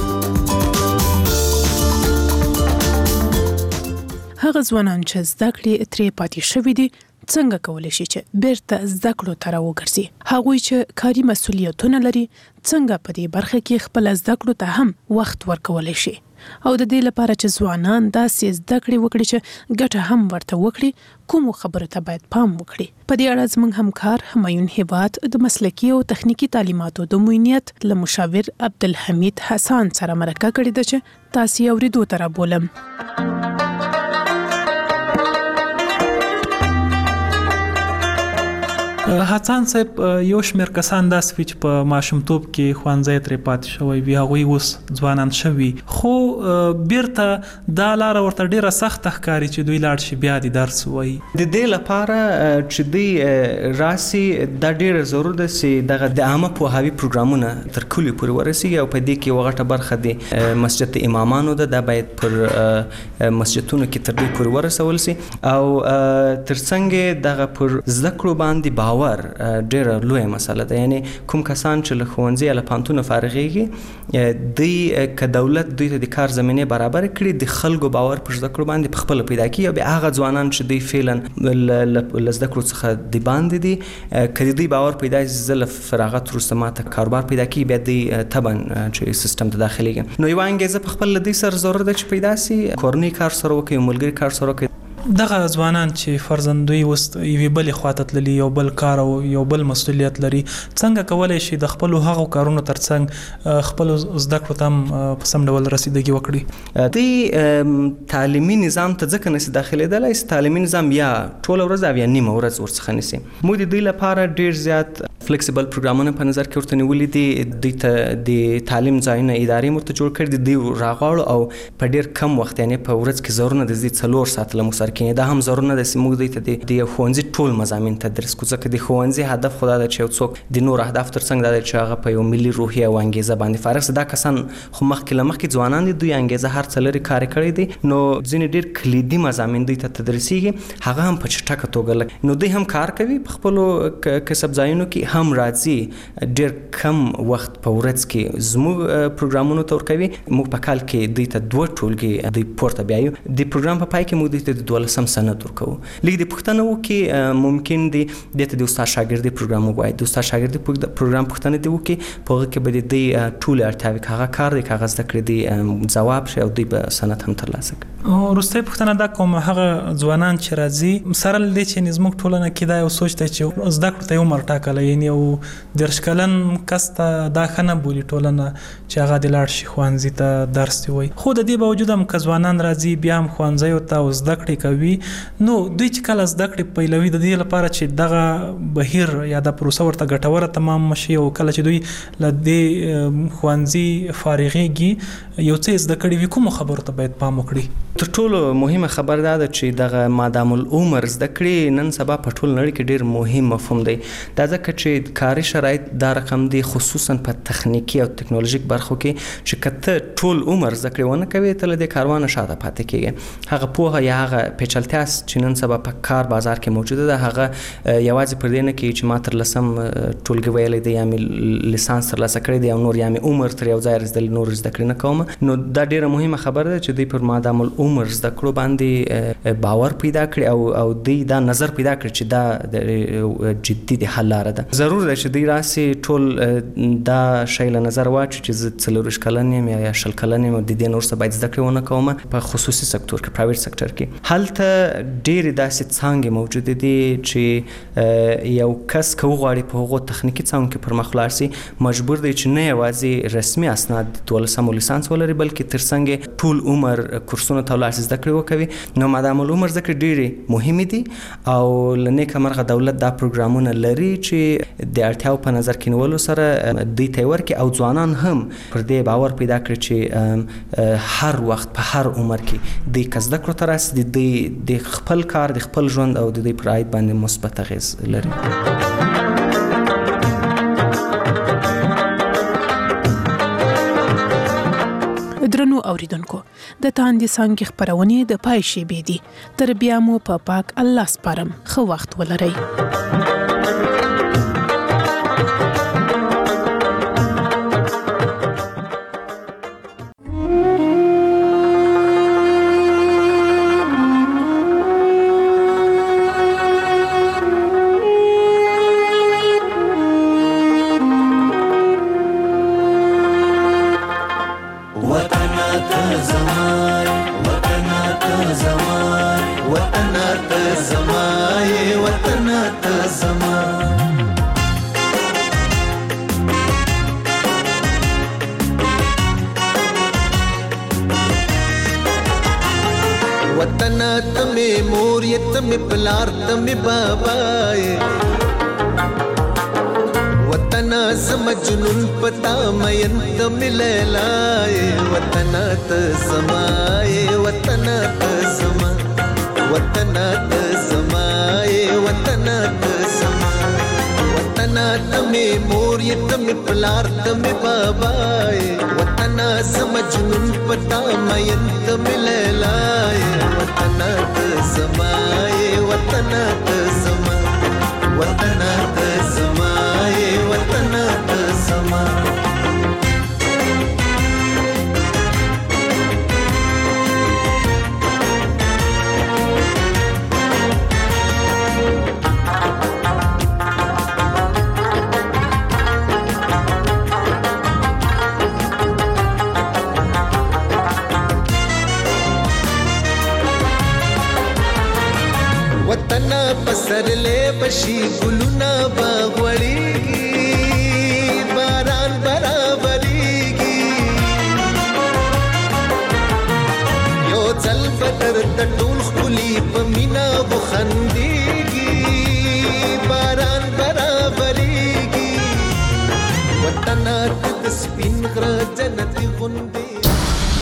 هغه ځوانان چې زده کړې ترې پاتې شوي دي څنګه کولی شي چې بیرته زده کړو ته راوګرځي هغوی چې کاري مسؤلیتونه لري څنګه په دې برخه کې خپل زده کړو ته هم وخت ورکولی شي او د دې لپاره چې ځوانان داسې زده کړې وکړي چې ګټه هم ورته وکړي کومو خبرو ته باید پام وکړي په دې اړه زموږ همکار همایون هیواد د مسلکي او تخنیکي تعلیماتو د معینیت له مشاور عبدالحمید حسن سره مرکه کړې ده چې تاسو اورېدو ته رابولم حسن صاحب یو شمېر کسان داسې وي چې په ماشومتوب کې ښوونځی ترې پاتې شوی وي هغوی اوس ځوانان شوي خو بیرته دا لاره ورته ډیره سخته ښکاري چې دوی لاړ شي بیا د درس ووایي د دې لپاره چې دوی راسي دا ډیره ضرور ده چې دغه د عامه پوهاوي پروګرامونه تر کلیو پورې ورسیږي او په دې کې یوه غټه برخه د مسجد امامانو ده دا باید پر مسجدونو کې تر دې پورې ورسول سي او ترڅنګ دغه پر زده کړو باندې باور ډیره لویه مسله ده یعنی کوم کسان چې له ښوونځي یا له پوهنتونه فارغېږي دوی که دولت دوی ته د کار زمینې برابر کړي د خلکو باور پر زده کړو باندې پخپله پیدا کړي او بیا هغه ځوانان چې دوی فعلا له زده کړو څخه د باندې دي که د دوی باور پیدا شي زه له فراغت وروسته ماته کاروبار پیدا کړي بیا دوی طبعا چې سیستم ته داخلیږي نو یوه انګېزه پخپله له دوی سره ضرور ده چې پیدا سي کورنۍ کار سره وکړي ملګري کار سره وکړي دغه ځوانان چې فرضاً دوی اوس یوې بلې خواته تللي یو بل کار او یو بل مسؤلیت لري څنګه کولی شي د خپلو هغو کارونو ترڅنګ خپلو زده کړو ته هم په سم ډول رسیدګي وکړي دوی تعلیمي نظام ته ځکه نشي داخلېدلی چې تعلیمي نظام یا ټوله ورځ او یا نیمه ورځ ورڅخه نیسي موږ د دوی لپاره ډېر زیات فلیکسیبل پروګرامونه په نظر کې ورته نیولي دي دوی ته د تعلیم ځایونه ادارې ورته جوړ کړي دي دوی راغواړو او په ډېر کم وخت یعنې په ورځ کې ضرور نه د دوی څلور ساعته له موږ سره کېني دا هم ضرور نه ده چې موږ دوی ته د یو ښوونځي ټول مضامین تدریس کړو ځکه د ښوونځي هدف خو دا ده چې یو څوک د نورو اهدافو ترڅنګ دا ده چې هغه په یو ملي روحیه او انګېزه باندې فارغ سي دا کسان خو مخکې له مخکې ځوانان دي دوی انګېزه هر څه لري کار یې کړی دی نو ځینې ډېر کلیدي مضامین دوی ته تدریسیږي هغه هم په چټکه توګه نو دوی هم کار کوي په خپلو کسب ځایونو کې هم راځي ډېر کم وخت په ورځ کې زموږ پروګرامونو ته ورکوي موږ په کال کې دوی ته دوه ټولګې دوی پورته بیایو د پروګرام په پای کې موږ دوی ته د دولسم سند ورکوو لږ د پوښتنه وکړي ممکن دی دې ته د استاد شاګردي پروګرام ووایي د استاد شاګردي پروګرام پوښتنه دې وکړي په هغه کې به د دوی ټولې اړتیاوې که هغه کار دی که هغه زده کړې دي ځواب شي او دوی به سند هم ترلاسه کړي وروستۍ پوښتنه دا کوم هغه ځوانان چې راځي سره له دې چې زموږ ټولنه کې دا یو سوچ دی چې زده کړو ته یې عمر ټاکلی یعنې یو دېرش کلن کس ته دا ښه نه بولي ټولنه چې هغه دې لاړ شي ښوونځي ته درس دې وایي خو د دې باوجود هم که ځوانان راځي بیا هم ښوونځیو ته او زده کړې کوي نو دوی چې کله زده کړې پیلوي د دې لپاره چې دغه بهیر یا د پروسه ورته ګټوره تمام شي او کله چې دوی له دې ښوونځي فارغېږي یو څه زده کړي وي کومو خبرو ته باید پام وکړي تر ټولو مهمه خبر دا ده چې دغه مادام العمر زده کړې نن سبا په ټول نړۍ کې ډېر مهم مفهوم دی دا ځکه چې کاري شرایط دا رقم دی خصوصا په تخنیکي او تکنالوژیک برخو کې چې که ته ټول عمر زده کړې ونه کوې ته له دې کاروانه شاته پاتې کېږې هغه پوهه یا هغه پیچلتیا چې نن سبا په کار بازار کې موجوده ده هغه یوازې پر دې نه کوي چې ما تر لسم ټولګي ویلی دی یا مې لیسانس ترلاسه کړی دی او نور یا مې عمر تر یو ځای رسېدلی نور زده کړې نه کوم نو دا ډېره مهمه خبره ده چې دوی پر مادام العمر زده کړو باندې باور پیدا کړي او او دوی دا نظر پیدا کړي چې دا جدي د حل لاره ده ضرور ده چې دوی راسي ټول دا شی له نظر واچي چې زه څلورویشت کلن یم یا شل کلن یم او د دې نه وروسته باید زده کړې ونه کوم په خصوصي سکتور کې پرایویټ سکتور کې هلته ډېرې داسې څانګې موجودې دي چې یو کس که وغواړي په هغو تخنیکي څانګو کې پرمخ ولاړ سي مجبور دی چې نه یوازې رسمي اسناد دولسم لیسانس ولري بلکې ترڅنګ ټول عمر کورسونو ته ولاړ سي زده کړې وکوي نو مادام العمر زده کړې ډېرې مهمې دي او له نیکه مرغه دولت دا پروګرامونه لري چې د اړتیاو په نظر کې نیولو سره دوی ته یې ورکړي او ځوانان هم پر دې باور پیدا کړي چې هر وخت په هر عمر کې دوی که زده کړو ته راسي دوی د خپل کار د خپل ژوند او د دوی پر عاید باندې مثبت اغېز لري درنو اوریدونکو د تاندې څانګې خپرونې د پای شیبې دي تر بیا مو په پاک الله سپارم ښه وخت ولرئ وطن تمه مور یتم پلار تمه بابا وطن زما جنون پتا مین ته مللای وطن ته زما وطن ته زما وطن ته زما وطن ته زما وطن ته می مور ته می پلار ته می بابا وطن زما جنون پتا مین ته مللای وطن ته زما وطن ته زما وطن ته زما وطن ته زما وطن پسرلې بشي ګلونه باغوړيږي باران برابرېږي یو ځل بدر د ټول خولي په